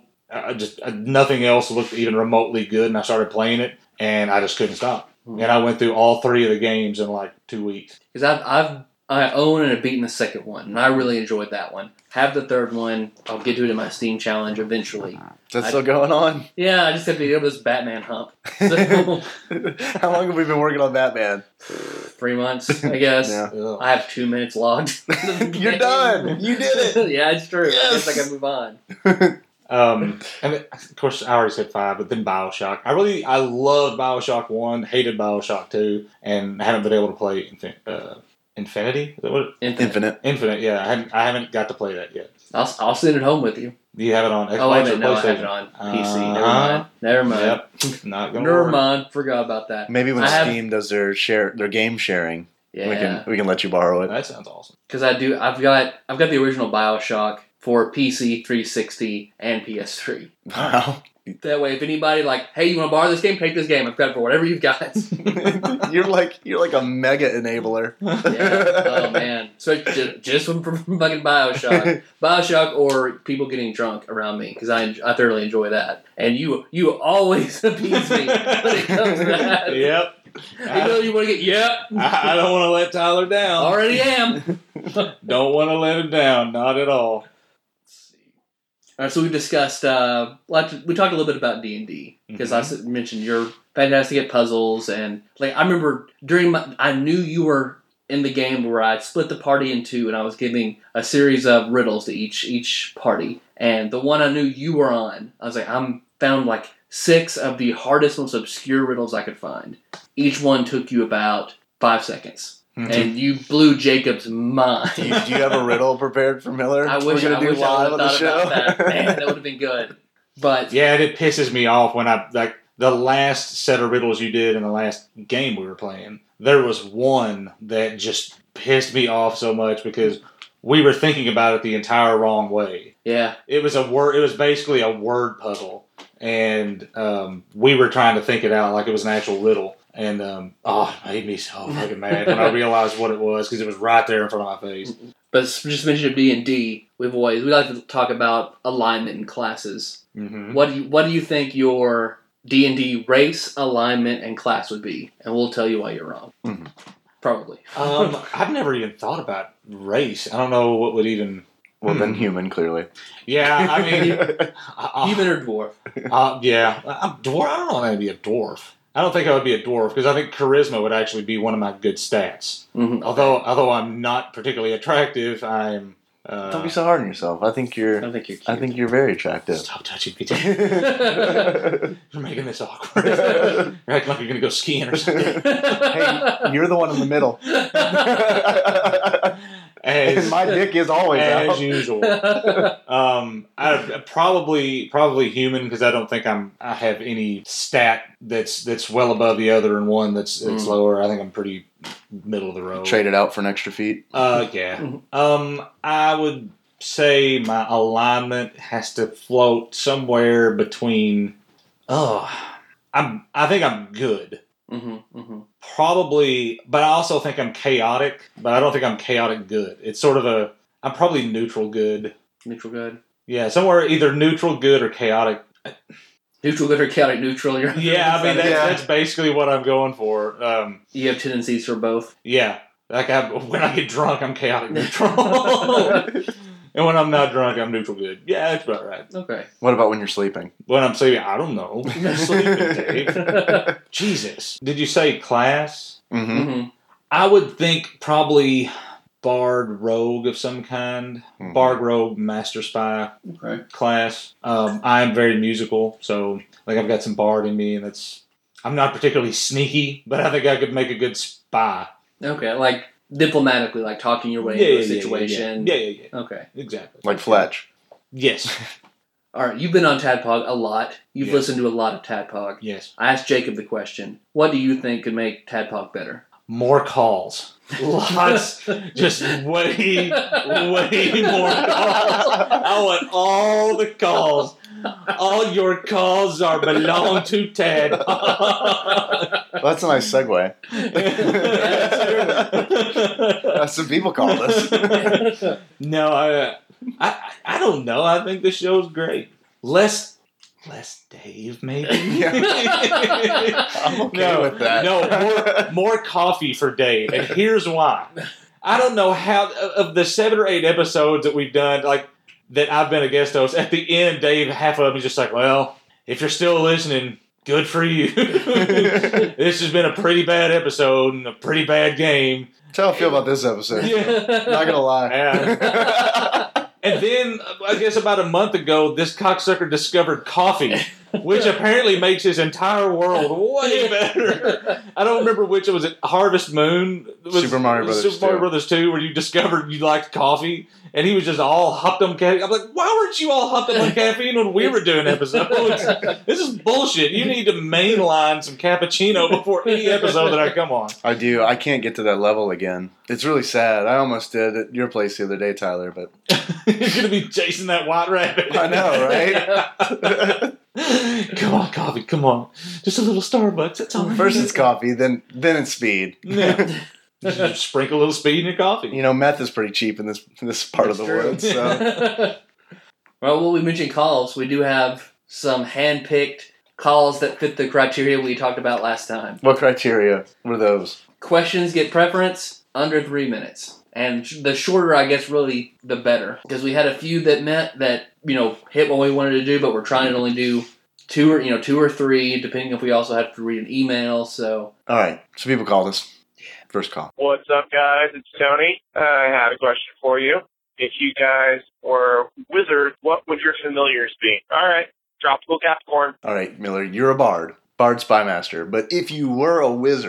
Speaker 4: nothing else looked even remotely good, and I started playing it, and I just couldn't stop. And I went through all 3 of the games in like 2 weeks.
Speaker 2: Because I own and have beaten the second one, and I really enjoyed that one. Have the third one. I'll get to it in my Steam challenge eventually.
Speaker 5: Is that still going on?
Speaker 2: Yeah, I just have to get over this Batman hump. So,
Speaker 5: How long have we been working on Batman?
Speaker 2: 3 months, I guess.
Speaker 5: Yeah.
Speaker 4: Ugh.
Speaker 2: I have 2 minutes logged.
Speaker 5: You're done. You did it.
Speaker 2: Yeah, it's true.
Speaker 5: Yes.
Speaker 2: I guess I can move on.
Speaker 4: And of course, I already said 5, but then BioShock. I loved BioShock 1, hated BioShock 2, and I haven't been able to play Infinity? Is that what Infinite, yeah. I haven't got to play that yet.
Speaker 2: I'll send it home with you.
Speaker 4: Do you have it on Xbox
Speaker 2: Oh, wait a minute.
Speaker 4: or
Speaker 2: No, I
Speaker 4: PlayStation?
Speaker 2: have it on PC. Never mind.
Speaker 4: Yep. Not gonna
Speaker 2: Never
Speaker 4: work.
Speaker 2: mind. Forgot about that.
Speaker 5: Maybe when Steam does their game sharing,
Speaker 2: Yeah.
Speaker 5: we can let you borrow it.
Speaker 4: That sounds awesome.
Speaker 2: Because I've got the original BioShock for PC, 360, and PS3.
Speaker 5: Wow.
Speaker 2: That way, if anybody hey, you want to borrow this game? Take this game. I've got it for whatever you've got.
Speaker 5: You're like a mega enabler.
Speaker 2: Yeah. Oh man. So just from fucking BioShock, or people getting drunk around me because I thoroughly enjoy that. And you always appease me when it comes to that.
Speaker 4: Yep.
Speaker 2: You know you want to get
Speaker 4: I don't want to let Tyler down.
Speaker 2: Already am.
Speaker 4: Don't want to let him down. Not at all.
Speaker 2: All right, so we discussed. We talked a little bit about D&D because I mentioned you're fantastic at puzzles, and I remember I knew you were in the game where I split the party in 2, and I was giving a series of riddles to each party, and the one I knew you were on, I was found 6 of the hardest, most obscure riddles I could find. Each one took you about 5 seconds. and you blew Jacob's mind.
Speaker 5: Do you have a riddle prepared for Miller?
Speaker 2: I wish I
Speaker 5: We're gonna
Speaker 2: would
Speaker 5: do
Speaker 2: have
Speaker 5: live on the
Speaker 2: thought
Speaker 5: show.
Speaker 2: about that. Man, that would have been good. But
Speaker 4: Yeah, and it pisses me off when the last set of riddles you did in the last game we were playing. There was one that just pissed me off so much because we were thinking about it the entire wrong way.
Speaker 2: yeah,
Speaker 4: It was It was basically a word puzzle, and we were trying to think it out like it was an actual riddle. And it made me so fucking mad when I realized what it was because it was right there in front of my face.
Speaker 2: but just mentioned D&D. We like to talk about alignment in classes.
Speaker 4: Mm-hmm.
Speaker 2: What do you think your D&D race, alignment, and class would be? And we'll tell you why you're wrong.
Speaker 5: Mhm.
Speaker 2: Probably.
Speaker 4: I've never even thought about race. I don't know what would even.
Speaker 5: Well, then human, clearly.
Speaker 4: Yeah, I mean,
Speaker 2: Human or dwarf?
Speaker 4: yeah, I'm dwarf. I don't know if I'd be a dwarf. I don't think I would be a dwarf because I think charisma would actually be one of my good stats.
Speaker 2: Mm-hmm.
Speaker 4: Although I'm not particularly attractive, I'm.
Speaker 5: Don't be so hard on yourself. I think you're.
Speaker 2: I think you're cute.
Speaker 5: I think you're very attractive.
Speaker 4: Stop touching me. You're making this awkward. You're acting like you're gonna go skiing or something.
Speaker 5: Hey, you're the one in the middle. And my dick is always
Speaker 4: as
Speaker 5: out.
Speaker 4: usual. I probably human because I don't think I have any stat that's well above the other and one that's lower. I think I'm pretty middle of the road.
Speaker 5: Trade it out for an extra feet.
Speaker 4: Yeah. I would say my alignment has to float somewhere between. I think I'm good.
Speaker 2: Mm-hmm, mm-hmm.
Speaker 4: Probably, but I also think I'm chaotic, but I don't think I'm chaotic good. It's sort of I'm probably neutral good.
Speaker 2: Neutral good.
Speaker 4: Yeah, somewhere either neutral good or chaotic.
Speaker 2: Neutral good or chaotic neutral.
Speaker 4: Yeah, I mean, that's basically what I'm going for.
Speaker 2: You have tendencies for both.
Speaker 4: Yeah, when I get drunk, I'm chaotic neutral. And when I'm not drunk, I'm neutral good. Yeah, that's about right.
Speaker 2: Okay.
Speaker 5: What about when you're sleeping?
Speaker 4: When I'm sleeping, I don't know. I'm sleeping, Dave. Jesus. Did you say class?
Speaker 5: Mm-hmm.
Speaker 2: Mm-hmm.
Speaker 4: I would think probably bard rogue of some kind.
Speaker 5: Mhm.
Speaker 4: Bard rogue master spy
Speaker 2: Okay.
Speaker 4: class. I am very musical, so I've got some bard in me, and I'm not particularly sneaky, but I think I could make a good spy.
Speaker 2: Okay, like diplomatically, like talking your way into a situation.
Speaker 4: Yeah.
Speaker 2: Okay.
Speaker 4: Exactly.
Speaker 5: Like Fletch.
Speaker 4: Yes.
Speaker 2: All right, you've been on Tadpog a lot. You've
Speaker 4: Yes.
Speaker 2: listened to a lot of Tadpog.
Speaker 4: Yes.
Speaker 2: I asked Jacob the question, what do you think could make Tadpog better?
Speaker 4: More calls. Lots. Just way more calls. I want all the calls. All your calls belong to Ted.
Speaker 5: Well, that's a nice segue. That's what people call this.
Speaker 4: No, I don't know. I think the show's great. Less Dave, maybe.
Speaker 5: Yeah. I'm okay with that.
Speaker 4: No, more coffee for Dave, and here's why. I don't know how of the 7 or 8 episodes that we've done, that I've been a guest host. At the end, Dave, half of them is just like, "Well, if you're still listening, good for you." This has been a pretty bad episode and a pretty bad game.
Speaker 5: That's how I feel about this episode. Not gonna lie.
Speaker 4: Yeah. And then, I guess about a month ago, this cocksucker discovered coffee, which apparently makes his entire world way better. I don't remember which it was. Harvest Moon?
Speaker 5: Super Mario Brothers
Speaker 4: Super Mario
Speaker 5: 2.
Speaker 4: Brothers 2, where you discovered you liked coffee, and he was just all hopped on caffeine. I'm like, why weren't you all hopped on caffeine when we were doing episodes? This is bullshit. You need to mainline some cappuccino before any episode that I come on.
Speaker 5: I do. I can't get to that level again. It's really sad. I almost did at your place the other day, Tyler, but
Speaker 4: You're going to be chasing that white rabbit.
Speaker 5: I know, right?
Speaker 4: Come on, coffee, come on. Just a little Starbucks, that's all.
Speaker 5: First it's coffee, then it's speed.
Speaker 4: Yeah. Just sprinkle a little speed in your coffee.
Speaker 5: You know, meth is pretty cheap in this part of the world. So
Speaker 2: Well, we mentioned calls. We do have some hand-picked calls that fit the criteria we talked about last time.
Speaker 5: what criteria were those?
Speaker 2: Questions get preference under 3 minutes. And the shorter, I guess, really, the better. Because we had a few that hit what we wanted to do, but we're trying to only do 2 or 3, depending if we also have to read an email, so...
Speaker 5: All right. So people called us. First call.
Speaker 6: What's up, guys? It's Tony. I had a question for you. If you guys were wizards, what would your familiars be? All right. Tropical Capricorn.
Speaker 5: All right, Miller, you're a bard. Bard Spymaster. But if you were a wizard,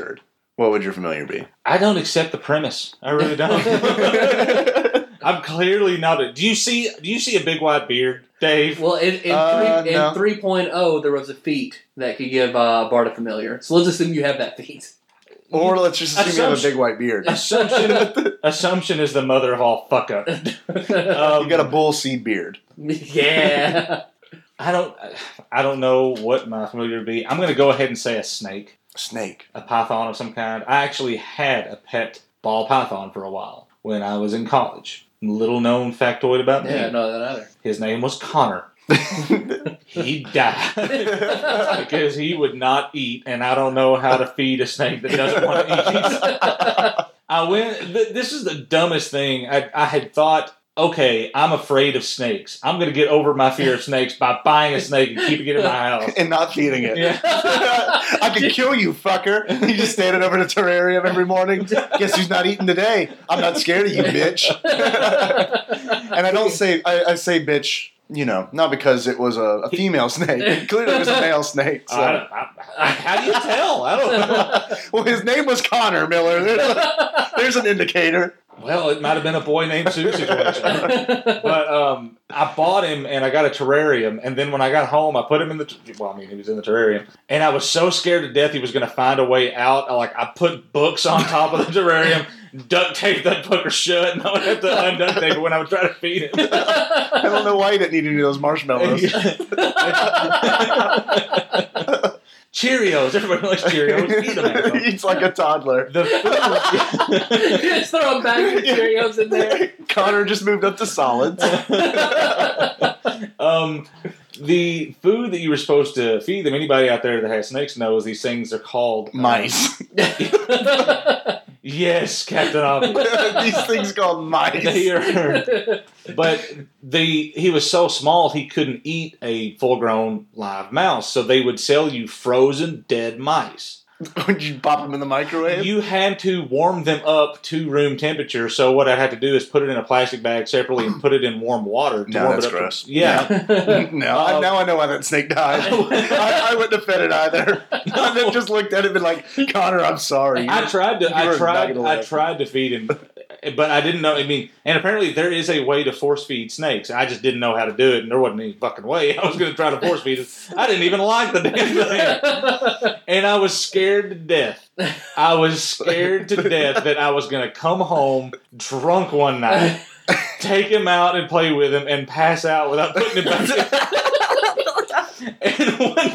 Speaker 5: What would your familiar be?
Speaker 4: I don't accept the premise. I really don't. I'm clearly not. Do you see a big white beard, Dave?
Speaker 2: Well, in
Speaker 5: No.
Speaker 2: 3.0, there was a feat that could give Bart a familiar. So let's assume you have that feat.
Speaker 5: Or let's just assume you have a big white beard.
Speaker 4: Assumption is the mother of all fuck up.
Speaker 5: You got a bull seed beard.
Speaker 2: Yeah.
Speaker 4: I don't know what my familiar would be. I'm going to go ahead and say a snake,
Speaker 5: Snake.
Speaker 4: a python of some kind. I actually had a pet ball python for a while when I was in college. Little known factoid about me.
Speaker 2: Yeah, no, that either.
Speaker 4: His name was Connor. He died because he would not eat, and I don't know how to feed a snake that doesn't want to eat. This is the dumbest thing. I had thought, okay, I'm afraid of snakes. I'm going to get over my fear of snakes by buying a snake and keeping it in my house.
Speaker 5: And not feeding it.
Speaker 4: Yeah.
Speaker 5: I can kill you, fucker. You just standing over the terrarium every morning. Guess who's not eating today? I'm not scared of you, bitch. And I don't say, I say bitch, not because it was a female snake. Clearly it was a male snake. So.
Speaker 4: How do you tell? I don't know.
Speaker 5: Well, his name was Connor Miller. There's an indicator.
Speaker 4: Well, it might have been a boy named Sue situation. But I bought him and I got a terrarium. And then when I got home, I put him in he was in the terrarium. And I was so scared to death he was going to find a way out. I put books on top of the terrarium, duct taped that fucker shut, and I would have to unduct tape it when I would try to feed him.
Speaker 5: I don't know why you didn't eat any of those marshmallows.
Speaker 4: Cheerios. Everybody likes Cheerios. Eat them, asshole.
Speaker 5: He eats like a toddler.
Speaker 4: The food.
Speaker 2: Just throw a bag of Cheerios in there.
Speaker 5: Connor just moved up to solids.
Speaker 4: The food that you were supposed to feed them, anybody out there that has snakes knows these things are called
Speaker 5: Mice.
Speaker 4: Yes, Captain Obvious.
Speaker 5: These things called mice.
Speaker 4: They are, but he was so small he couldn't eat a full-grown live mouse, so they would sell you frozen dead mice.
Speaker 5: Would you pop them in the microwave?
Speaker 4: You had to warm them up to room temperature. So what I had to do is put it in a plastic bag separately and put it in warm water. To
Speaker 5: No,
Speaker 4: warm
Speaker 5: that's
Speaker 4: it up.
Speaker 5: gross.
Speaker 4: Yeah.
Speaker 5: No, now I know why that snake died. I wouldn't have fed it either. I'd have just looked at it and been like, Connor, I'm sorry.
Speaker 4: I tried to feed him, but I didn't know. And apparently there is a way to force feed snakes. I just didn't know how to do it, and there wasn't any fucking way I was going to try to force feed it. I didn't even like the damn thing, and I was scared to death. I was scared to death that I was going to come home drunk one night, take him out and play with him, and pass out without putting him back in. And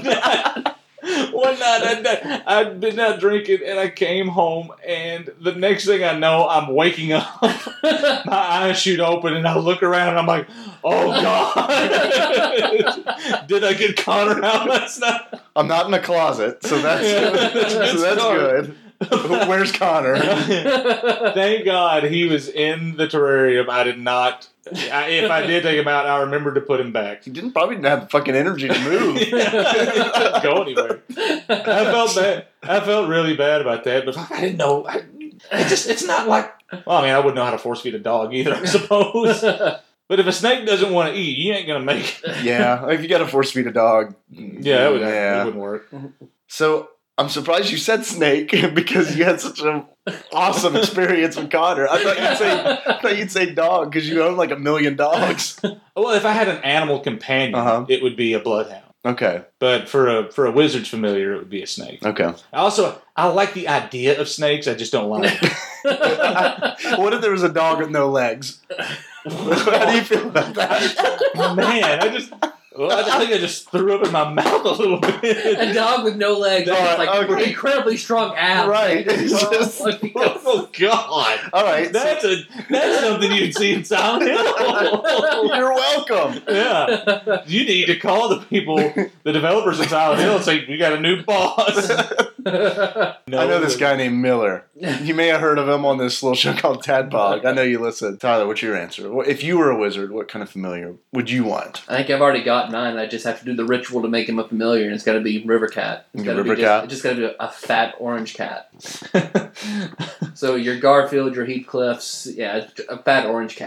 Speaker 4: one night I'd been out drinking and I came home, and the next thing I know, I'm waking up. My eyes shoot open and I look around and I'm like, oh God. Did I get Connor out last night?
Speaker 5: I'm not in a closet, so that's good. Where's Connor?
Speaker 4: Thank God he was in the terrarium. I did not. If I did take him out, I remembered to put him back.
Speaker 5: He probably didn't have the fucking energy to move.
Speaker 4: He couldn't go anywhere. I felt bad. I felt really bad about that, but I didn't know. It's not like. Well, I wouldn't know how to force feed a dog either, I suppose. But if a snake doesn't want to eat, you ain't gonna make it.
Speaker 5: Yeah, if you got to force feed a dog.
Speaker 4: Yeah, it wouldn't work.
Speaker 5: So I'm surprised you said snake because you had such an awesome experience with Connor. I thought you'd say dog because you own like 1 million dogs.
Speaker 4: Well, if I had an animal companion, it would be a bloodhound.
Speaker 5: Okay.
Speaker 4: But for a wizard's familiar, it would be a snake.
Speaker 5: Okay.
Speaker 4: I like the idea of snakes. I just don't like it.
Speaker 5: What if there was a dog with no legs? How do you feel about that?
Speaker 4: Man, I think I just threw up in my mouth a little bit.
Speaker 2: A dog with no legs,
Speaker 5: Okay.
Speaker 2: incredibly strong abs.
Speaker 5: Right. It's just-
Speaker 4: Oh God!
Speaker 5: All right.
Speaker 4: That's something you'd see in Silent Hill.
Speaker 5: You're welcome.
Speaker 4: Yeah, you need to call the developers of Silent Hill, and say we got a new boss.
Speaker 5: I know this guy named Miller. You may have heard of him on this little show called Tadpog. I know you listen. Tyler, what's your answer? If you were a wizard, what kind of familiar would you want?
Speaker 2: I think I've already got mine. I just have to do the ritual to make him a familiar, and it's got to be River Cat. It's got to be a fat orange cat. So your Garfield, your Heathcliffs, a fat orange cat.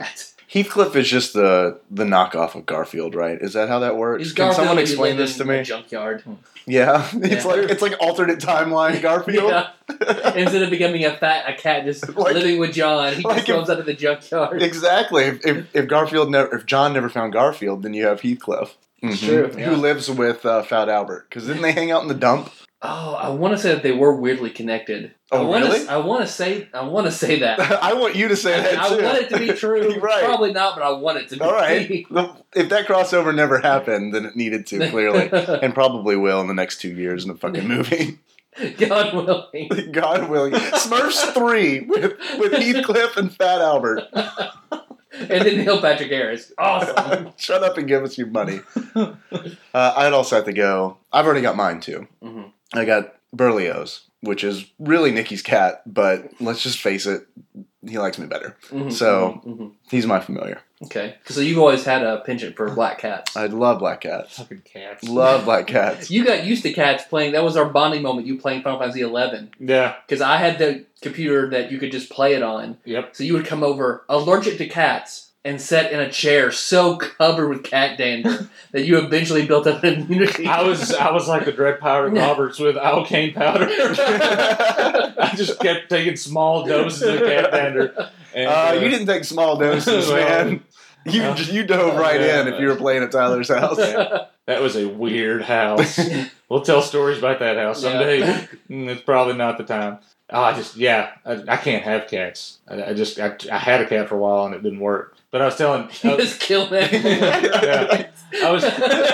Speaker 5: Heathcliff is just the knockoff of Garfield, right? Is that how that works?
Speaker 2: He's
Speaker 5: Can
Speaker 2: Garfield
Speaker 5: someone
Speaker 2: if you
Speaker 5: explain
Speaker 2: live
Speaker 5: this to
Speaker 2: in
Speaker 5: me?
Speaker 2: a junkyard.
Speaker 5: Yeah, it's
Speaker 2: Yeah.
Speaker 5: like alternate timeline Garfield.
Speaker 2: Yeah. Instead of becoming a cat just
Speaker 5: Like-
Speaker 2: living with John, he
Speaker 5: like
Speaker 2: just
Speaker 5: if-
Speaker 2: roams out of the junkyard.
Speaker 5: Exactly. If John never found Garfield, then you have Heathcliff.
Speaker 2: It's true,
Speaker 5: Who
Speaker 2: yeah.
Speaker 5: lives with Fat Albert? Because didn't they hang out in the dump?
Speaker 2: Oh, I want to say that they were weirdly connected.
Speaker 5: Oh, really?
Speaker 2: I want to say that.
Speaker 5: I want you to say that
Speaker 2: I
Speaker 5: too.
Speaker 2: want it to be true.
Speaker 5: Right.
Speaker 2: Probably not, but I want it to be.
Speaker 5: All right. If that crossover never happened, then it needed to, clearly. And probably will in the next 2 years in the fucking movie.
Speaker 2: God willing.
Speaker 5: God willing. Smurfs 3 with Heathcliff and Fat Albert.
Speaker 2: And then Neil Patrick Harris. Awesome.
Speaker 5: Shut up and give us your money. I'd also have to go. I've already got mine too.
Speaker 2: hmm
Speaker 5: I got Berlioz, which is really Nikki's cat, but let's just face it, he likes me better. So- He's my familiar.
Speaker 2: Okay. So you've always had a penchant for black cats.
Speaker 5: I love black cats.
Speaker 4: Fucking cats.
Speaker 5: Love black cats.
Speaker 2: You got used to cats playing. That was our bonding moment. You playing Final Fantasy 11
Speaker 4: Yeah.
Speaker 2: because I had the computer that you could just play it on.
Speaker 4: Yep.
Speaker 2: So you would come over allergic to cats and sit in a chair so covered with cat dander that you eventually built up an immunity.
Speaker 4: I was like the Dread Pirate Roberts with alkane powder. I just kept taking small doses of cat dander. And,
Speaker 5: You didn't take small doses,
Speaker 4: Well,
Speaker 5: man. You dove right
Speaker 4: Yeah.
Speaker 5: in if you were playing at Tyler's house.
Speaker 4: That was a weird house. We'll tell stories about that house someday.
Speaker 2: Yeah.
Speaker 4: It's probably not the time. I can't have cats. I had a cat for a while and it didn't work. But I was telling,
Speaker 2: You just killed him.
Speaker 4: Yeah. I was.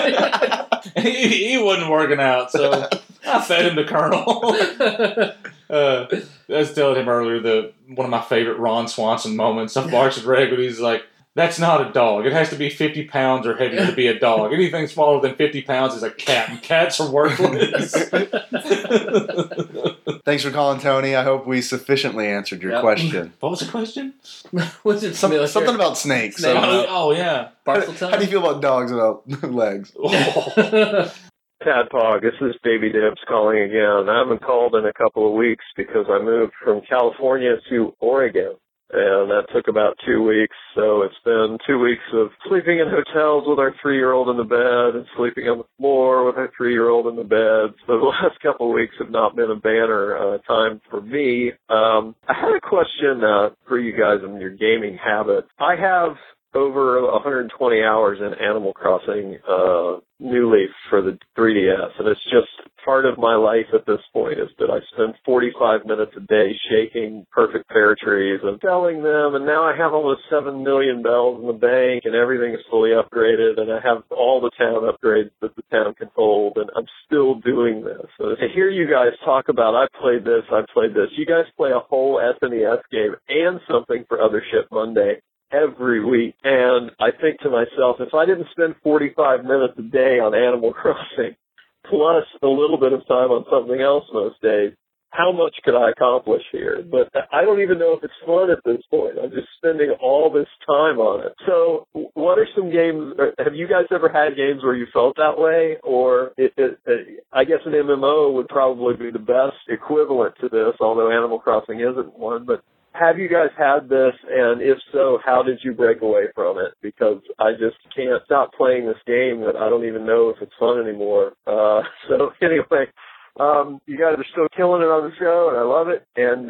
Speaker 4: he wasn't working out, so I fed him the Colonel. I was telling him earlier one of my favorite Ron Swanson moments of Parks and Rec, when he's like, "That's not a dog. It has to be 50 pounds or heavier to be a dog. Anything smaller than 50 pounds is a cat, and cats are worthless."
Speaker 5: Thanks for calling, Tony. I hope we sufficiently answered your
Speaker 2: Yep.
Speaker 5: question.
Speaker 4: What was the question?
Speaker 2: What's it?
Speaker 5: Something about snakes.
Speaker 2: Snake.
Speaker 4: Oh yeah.
Speaker 2: Parcel
Speaker 5: How do you feel about dogs without legs?
Speaker 4: Oh.
Speaker 6: Tadpog, this is Baby Dibs calling again. I haven't called in a couple of weeks because I moved from California to Oregon. And that took about 2 weeks, so it's been 2 weeks of sleeping in hotels with our 3-year-old in the bed and sleeping on the floor with our 3-year-old in the bed. So the last couple of weeks have not been a banner time for me. I had a question for you guys on your gaming habit. I have over 120 hours in Animal Crossing New Leaf for the 3DS, and it's just part of my life at this point is that I spend 45 minutes a day shaking perfect pear trees and selling them, and now I have almost 7 million bells in the bank, and everything is fully upgraded, and I have all the town upgrades that the town can hold, and I'm still doing this. So to hear you guys talk about, I played this, you guys play a whole SNES game and something for Other Ship Monday every week. And I think to myself, if I didn't spend 45 minutes a day on Animal Crossing, plus a little bit of time on something else most days, how much could I accomplish here? But I don't even know if it's fun at this point. I'm just spending all this time on it. So what are some games, have you guys ever had games where you felt that way? Or I guess an MMO would probably be the best equivalent to this, although Animal Crossing isn't one. But have you guys had this, and if so, how did you break away from it? Because I just can't stop playing this game that I don't even know if it's fun anymore. So anyway, you guys are still killing it on the show, and I love it, and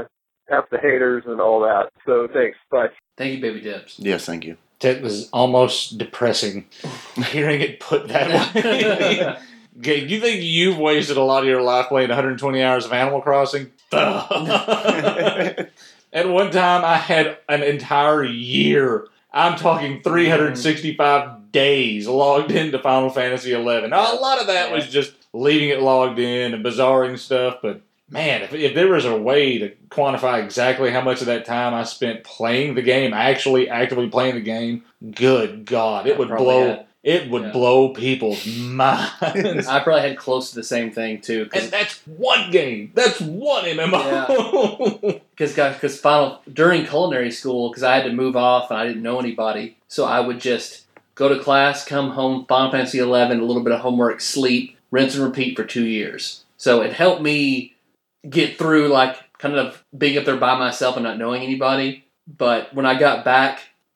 Speaker 6: F the haters and all that. So thanks. Bye.
Speaker 2: Thank you, Baby Dibs.
Speaker 5: Yes, thank you.
Speaker 4: That was almost depressing, hearing it put that way. Okay, you think you've wasted a lot of your life playing 120 hours of Animal Crossing? At one time, I had an entire year. I'm talking 365 days logged into Final Fantasy XI. Now, a lot of that was just leaving it logged in and bizarring stuff, but man, if there was a way to quantify exactly how much of that time I spent playing the game, actually actively playing the game, good God, it would blow people's minds.
Speaker 2: I probably had close to the same thing too.
Speaker 4: And that's one game. That's one MMO.
Speaker 2: Because during culinary school, because I had to move off and I didn't know anybody, so I would just go to class, come home, Final Fantasy XI, a little bit of homework, sleep, rinse and repeat for 2 years. So it helped me get through like kind of being up there by myself and not knowing anybody. But when I got back,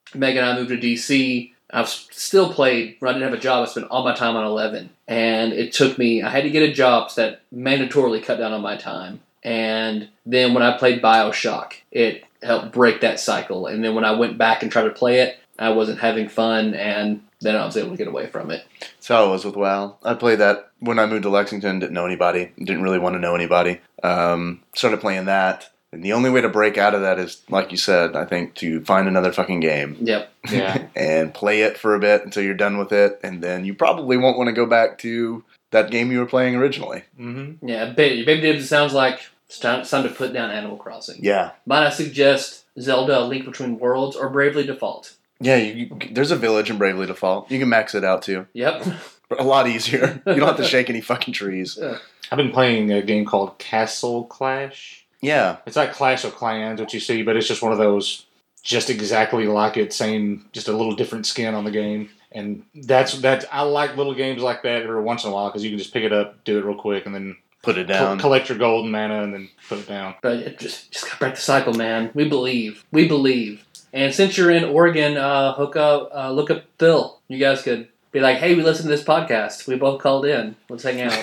Speaker 2: Meg and I moved to DC. I've still played. When I didn't have a job, I spent all my time on 11. And it took me, I had to get a job that mandatorily cut down on my time. And then when I played BioShock, it helped break that cycle. And then when I went back and tried to play it, I wasn't having fun, and then I was able to get away from it.
Speaker 5: That's how it was with WoW. I played that when I moved to Lexington, didn't know anybody, didn't really want to know anybody. Started playing that. And the only way to break out of that is, like you said, I think, to find another fucking game.
Speaker 2: Yep.
Speaker 4: Yeah.
Speaker 5: And play it for a bit until you're done with it. And then you probably won't want to go back to that game you were playing originally.
Speaker 4: Mm-hmm.
Speaker 2: Yeah, Baby Dibs, it sounds like it's time to put down Animal Crossing.
Speaker 5: Yeah.
Speaker 2: Might I suggest Zelda: A Link Between Worlds or Bravely Default?
Speaker 5: Yeah, there's a village in Bravely Default. You can max it out too.
Speaker 2: Yep.
Speaker 5: A lot easier. You don't have to shake any fucking trees.
Speaker 4: I've been playing a game called Castle Clash.
Speaker 5: Yeah.
Speaker 4: It's like Clash of Clans, what you see, but it's just one of those, just exactly like it, same, just a little different skin on the game. And that's I like little games like that every once in a while because you can just pick it up, do it real quick, and then
Speaker 5: Put it down.
Speaker 4: collect your gold and mana, and then put it down.
Speaker 2: But it just gotta break the cycle, man. We believe. And since you're in Oregon, look up Phil. You guys could be like, hey, we listened to this podcast. We both called in. Let's hang out.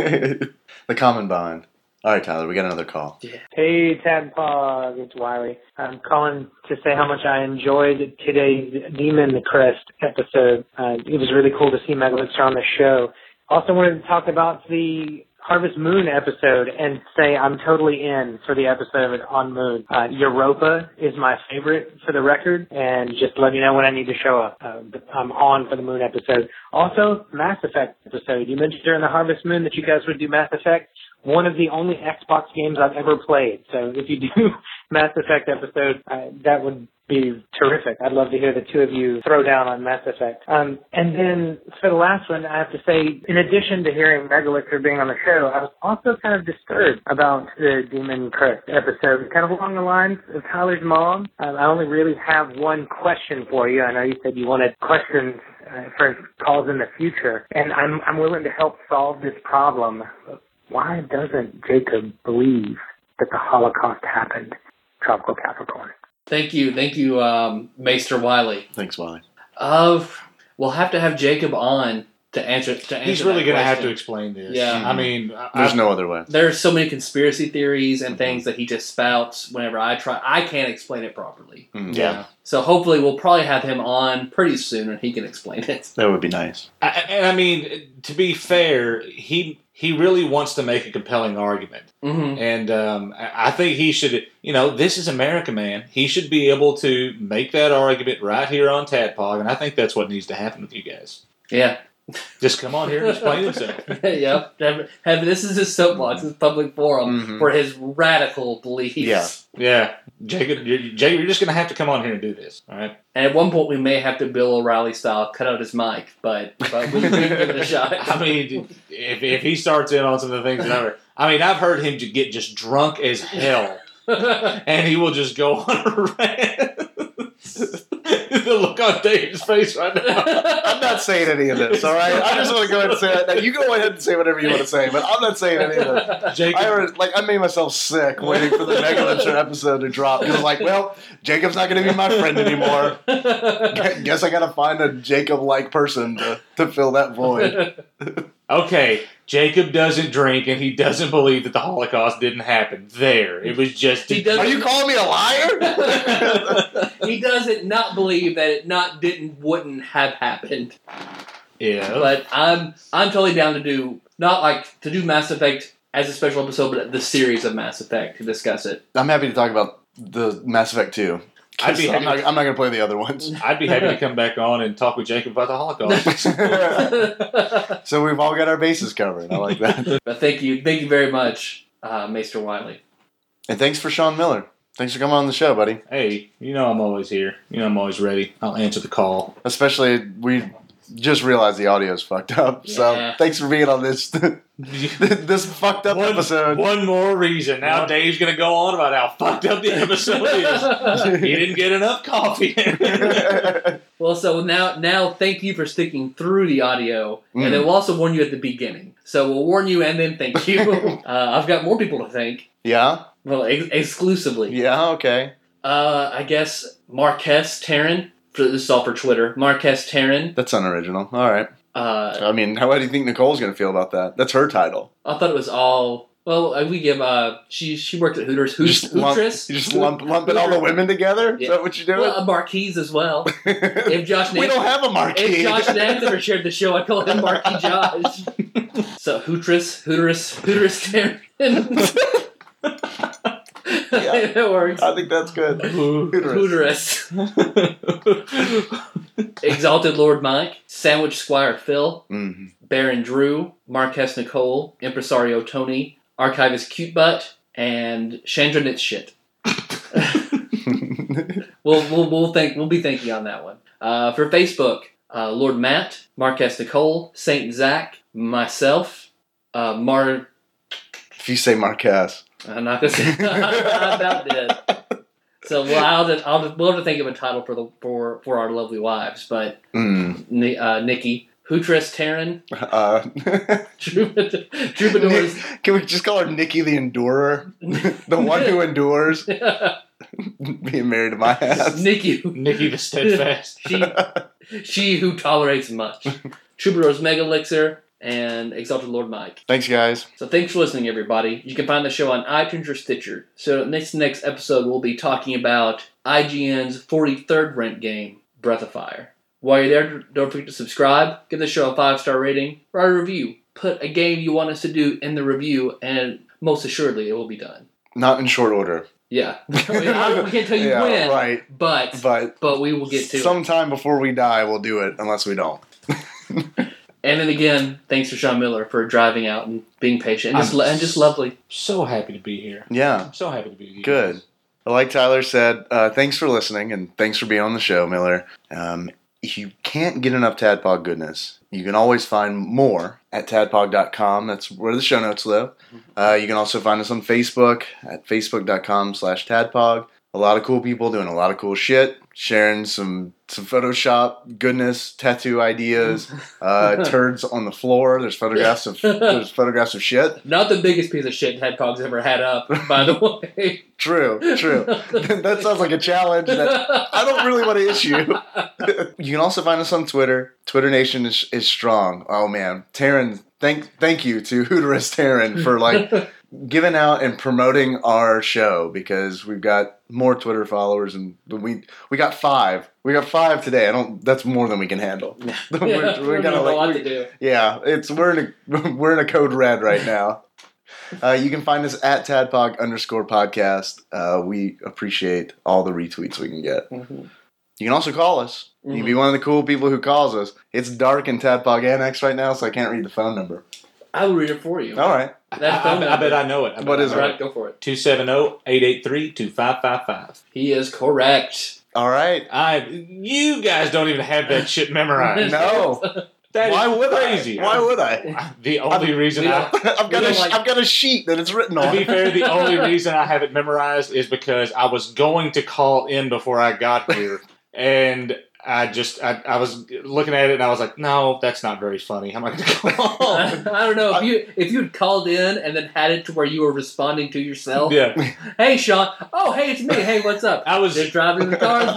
Speaker 5: The common bond. All right, Tyler, we got another call.
Speaker 7: Hey, Tadpog, it's Wiley. I'm calling to say how much I enjoyed today's Demon the Crest episode. It was really cool to see Megaliths on the show. Also wanted to talk about the Harvest Moon episode and say I'm totally in for the episode on Moon. Europa is my favorite for the record, and just let me know when I need to show up. I'm on for the Moon episode. Also, Mass Effect episode. You mentioned during the Harvest Moon that you guys would do Mass Effect. One of the only Xbox games I've ever played. So if you do Mass Effect episode, that would be terrific. I'd love to hear the two of you throw down on Mass Effect. And then for the last one, I have to say, in addition to hearing Megaliths being on the show, I was also kind of disturbed about the Demon Crest episode, kind of along the lines of Tyler's mom. I only really have one question for you. I know you said you wanted questions for calls in the future, and I'm willing to help solve this problem. Why doesn't Jacob believe that the Holocaust happened? Tropical Capricorn.
Speaker 2: Thank you, Maester Wiley.
Speaker 5: Thanks, Wiley.
Speaker 2: We'll have to have Jacob on to answer.
Speaker 4: He's really going to have to explain this.
Speaker 2: Yeah.
Speaker 4: I mean,
Speaker 5: There's no other way.
Speaker 2: There's so many conspiracy theories and things that he just spouts whenever I try. I can't explain it properly.
Speaker 4: Yeah.
Speaker 2: So hopefully we'll probably have him on pretty soon and he can explain it.
Speaker 5: That would be nice.
Speaker 4: And I mean, to be fair, he really wants to make a compelling argument.
Speaker 2: Mm-hmm.
Speaker 4: And I think he should, this is America, man. He should be able to make that argument right here on Tadpog, and I think that's what needs to happen with you guys.
Speaker 2: Yeah.
Speaker 4: Just come on here and explain himself.
Speaker 2: Yep. This is his soapbox, his public forum for his radical beliefs.
Speaker 5: Yeah.
Speaker 4: Yeah. Jacob, you're just going to have to come on here and do this, all right?
Speaker 2: And at one point we may have to Bill O'Reilly style cut out his mic, but we can give it a shot.
Speaker 4: I mean, if he starts in on some of the things that I've heard him to get just drunk as hell, and he will just go on a rant. The look on Dave's face right now.
Speaker 5: I'm not saying any of this, all right? I just want to go ahead and say that. Now, you go ahead and say whatever you want to say, but I'm not saying any of it.
Speaker 4: Jacob,
Speaker 5: I made myself sick waiting for the Megaliths episode to drop. Because I was like, well, Jacob's not going to be my friend anymore. Guess I got to find a Jacob-like person to fill that void.
Speaker 4: okay, Jacob doesn't drink, and he doesn't believe that the Holocaust didn't happen. There. It was just...
Speaker 5: Are you calling me a liar?
Speaker 2: He doesn't not believe that it wouldn't have happened.
Speaker 4: Yeah.
Speaker 2: But I'm totally down to do Mass Effect as a special episode, but the series of Mass Effect to discuss it.
Speaker 5: I'm happy to talk about the Mass Effect 2.
Speaker 4: I'd be happy
Speaker 5: I'm not going to play the other ones.
Speaker 4: I'd be happy to come back on and talk with Jacob about the Holocaust.
Speaker 5: So we've all got our bases covered. I like that.
Speaker 2: But thank you very much, Maester Wiley.
Speaker 5: And thanks for Sean Miller. Thanks for coming on the show, buddy.
Speaker 4: Hey, I'm always here. I'm always ready. I'll answer the call.
Speaker 5: Especially, we just realized the audio's fucked up. So
Speaker 2: Yeah.
Speaker 5: thanks for being on this this fucked up episode.
Speaker 4: One more reason. Now Dave's going to go on about how fucked up the episode is. He didn't get enough coffee.
Speaker 2: Well, so now thank you for sticking through the audio, and then we'll also warn you at the beginning. So we'll warn you and then thank you. I've got more people to thank.
Speaker 5: Yeah?
Speaker 2: Well, exclusively.
Speaker 5: Yeah, okay.
Speaker 2: I guess Marquez Taryn This is all for Twitter. Marquez Taryn.
Speaker 5: That's unoriginal. All right.
Speaker 2: I
Speaker 5: I mean, how do you think Nicole's going to feel about that? That's her title.
Speaker 2: thought it was all. Well, we give. She worked at Hooters.
Speaker 5: You just lump it all the women together?
Speaker 2: Yeah.
Speaker 5: Is that what you're doing?
Speaker 2: Well, a Marquise as well. If Josh
Speaker 5: we don't have a marquee.
Speaker 2: If Josh Nance ever shared the show, I'd call him Marquis Josh. So Hooters Taryn.
Speaker 5: Yeah.
Speaker 2: That works.
Speaker 5: I think that's good.
Speaker 2: Hooterus. Exalted Lord Mike, Sandwich Squire Phil,
Speaker 5: Mhm.
Speaker 2: Baron Drew, Marquez Nicole, Impresario Tony, Archivist Cute Butt, and Chandra Knits Shit. We'll be thanking you on that one. For Facebook, Lord Matt, Marquez Nicole, Saint Zach, myself,
Speaker 5: If you say Marquez.
Speaker 2: I'm not gonna say I about did. So we'll have to think of a title for our lovely wives, but Nikki, Hootress Taryn, Troubadours.
Speaker 5: Can we just call her Nikki the Endurer? The one who endures being married to my ass.
Speaker 2: Nikki
Speaker 4: the Steadfast.
Speaker 2: she who tolerates much. Troubadours Mega Elixir and Exalted Lord Mike.
Speaker 5: Thanks, guys.
Speaker 2: So thanks for listening, everybody. You can find the show on iTunes or Stitcher. So next episode, we'll be talking about IGN's 43rd ranked game, Breath of Fire. While you're there, don't forget to subscribe, give the show a 5-star rating, write a review, put a game you want us to do in the review, and most assuredly, it will be done.
Speaker 5: Not in short order.
Speaker 2: Yeah. we can't tell you when,
Speaker 5: right.
Speaker 2: but we will get to it.
Speaker 5: Sometime before we die, we'll do it, unless we don't.
Speaker 2: And then again, thanks to Sean Miller for driving out and being patient and just lovely.
Speaker 4: So happy to be here.
Speaker 5: Yeah.
Speaker 4: I'm so happy to be here.
Speaker 5: Good. Like Tyler said, thanks for listening and thanks for being on the show, Miller. If you can't get enough Tadpog goodness, you can always find more at tadpog.com. That's where the show notes live. You can also find us on Facebook at facebook.com/tadpog. A lot of cool people doing a lot of cool shit, sharing some Photoshop goodness, tattoo ideas, turds on the floor. There's photographs of shit.
Speaker 2: Not the biggest piece of shit Tadpog's ever had up, by the way.
Speaker 5: True. That sounds like a challenge that I don't really want to issue. You can also find us on Twitter. Twitter Nation is strong. Oh man, Taryn, thank you to Hooterus Taryn for giving out and promoting our show, because we've got more Twitter followers and we got 5. We got 5 today. That's more than we can handle.
Speaker 2: We don't know what to do.
Speaker 5: Yeah, we're in a code red right now. You can find us at Tadpog_podcast. We appreciate all the retweets we can get.
Speaker 2: Mm-hmm.
Speaker 5: You can also call us. You can be one of the cool people who calls us. It's dark in Tadpog Annex right now, so I can't read the phone number.
Speaker 2: I will read it for you.
Speaker 5: All right.
Speaker 4: I bet I know it.
Speaker 5: What is it?
Speaker 2: All right, go for it.
Speaker 4: 270-883-2555.
Speaker 2: He is correct.
Speaker 5: All right.
Speaker 4: You guys don't even have that shit memorized.
Speaker 5: No.
Speaker 4: Why would crazy.
Speaker 5: Why would I?
Speaker 4: The only reason
Speaker 5: I've got a sheet that it's written on.
Speaker 4: To be fair, the only reason I have it memorized is because I was going to call in before I got here, and I was looking at it and I was like, no, that's not very funny. How am I going to call?
Speaker 2: I don't know if you had called in and then had it to where you were responding to yourself.
Speaker 4: Yeah.
Speaker 2: Hey, Sean. Oh, hey, it's me. Hey, what's up?
Speaker 4: I was
Speaker 2: just driving the car.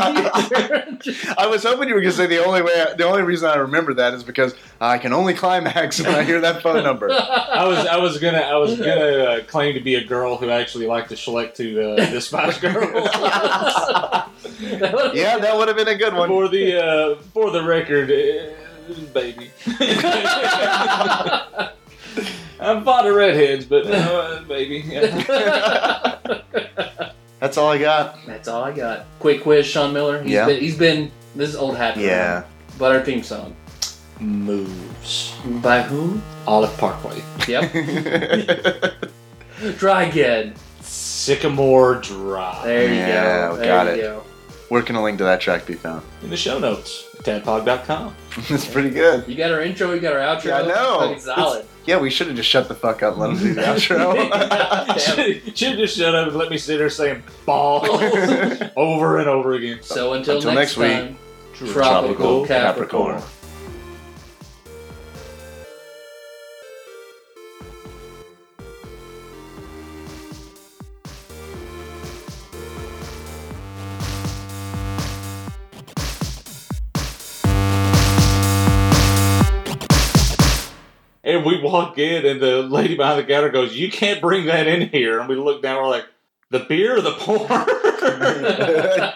Speaker 5: I was hoping you were going to say the only reason I remember that is because I can only climax when I hear that phone number.
Speaker 4: I was gonna claim to be a girl who actually liked to select to the Spice Girls.
Speaker 5: Yeah, that would have been a good one.
Speaker 4: For the record, baby. I'm fond of redheads, but baby. Yeah.
Speaker 5: That's all I got.
Speaker 2: That's all I got. Quick quiz, Sean Miller. He's been. This is old hat.
Speaker 5: Yeah.
Speaker 2: But our theme song.
Speaker 4: Moves.
Speaker 2: By whom?
Speaker 4: Olive Parkway.
Speaker 2: Yep. Try again.
Speaker 4: Sycamore Drive.
Speaker 2: There you go.
Speaker 5: Got it. Where can a link to that track be found?
Speaker 4: In the show notes. Tadpog.com.
Speaker 5: That's pretty good.
Speaker 2: You got our intro, you got our outro.
Speaker 5: Yeah, I know.
Speaker 2: Fucking solid.
Speaker 5: Yeah, we should have just shut the fuck up and let him do the outro.
Speaker 4: Should have just shut up and let me sit there saying balls over and over again.
Speaker 2: So until next time,
Speaker 5: week,
Speaker 2: Tropical Capricorn.
Speaker 4: And we walk in, and the lady behind the counter goes, "You can't bring that in here." And we look down, we're like, "The beer or the porn?"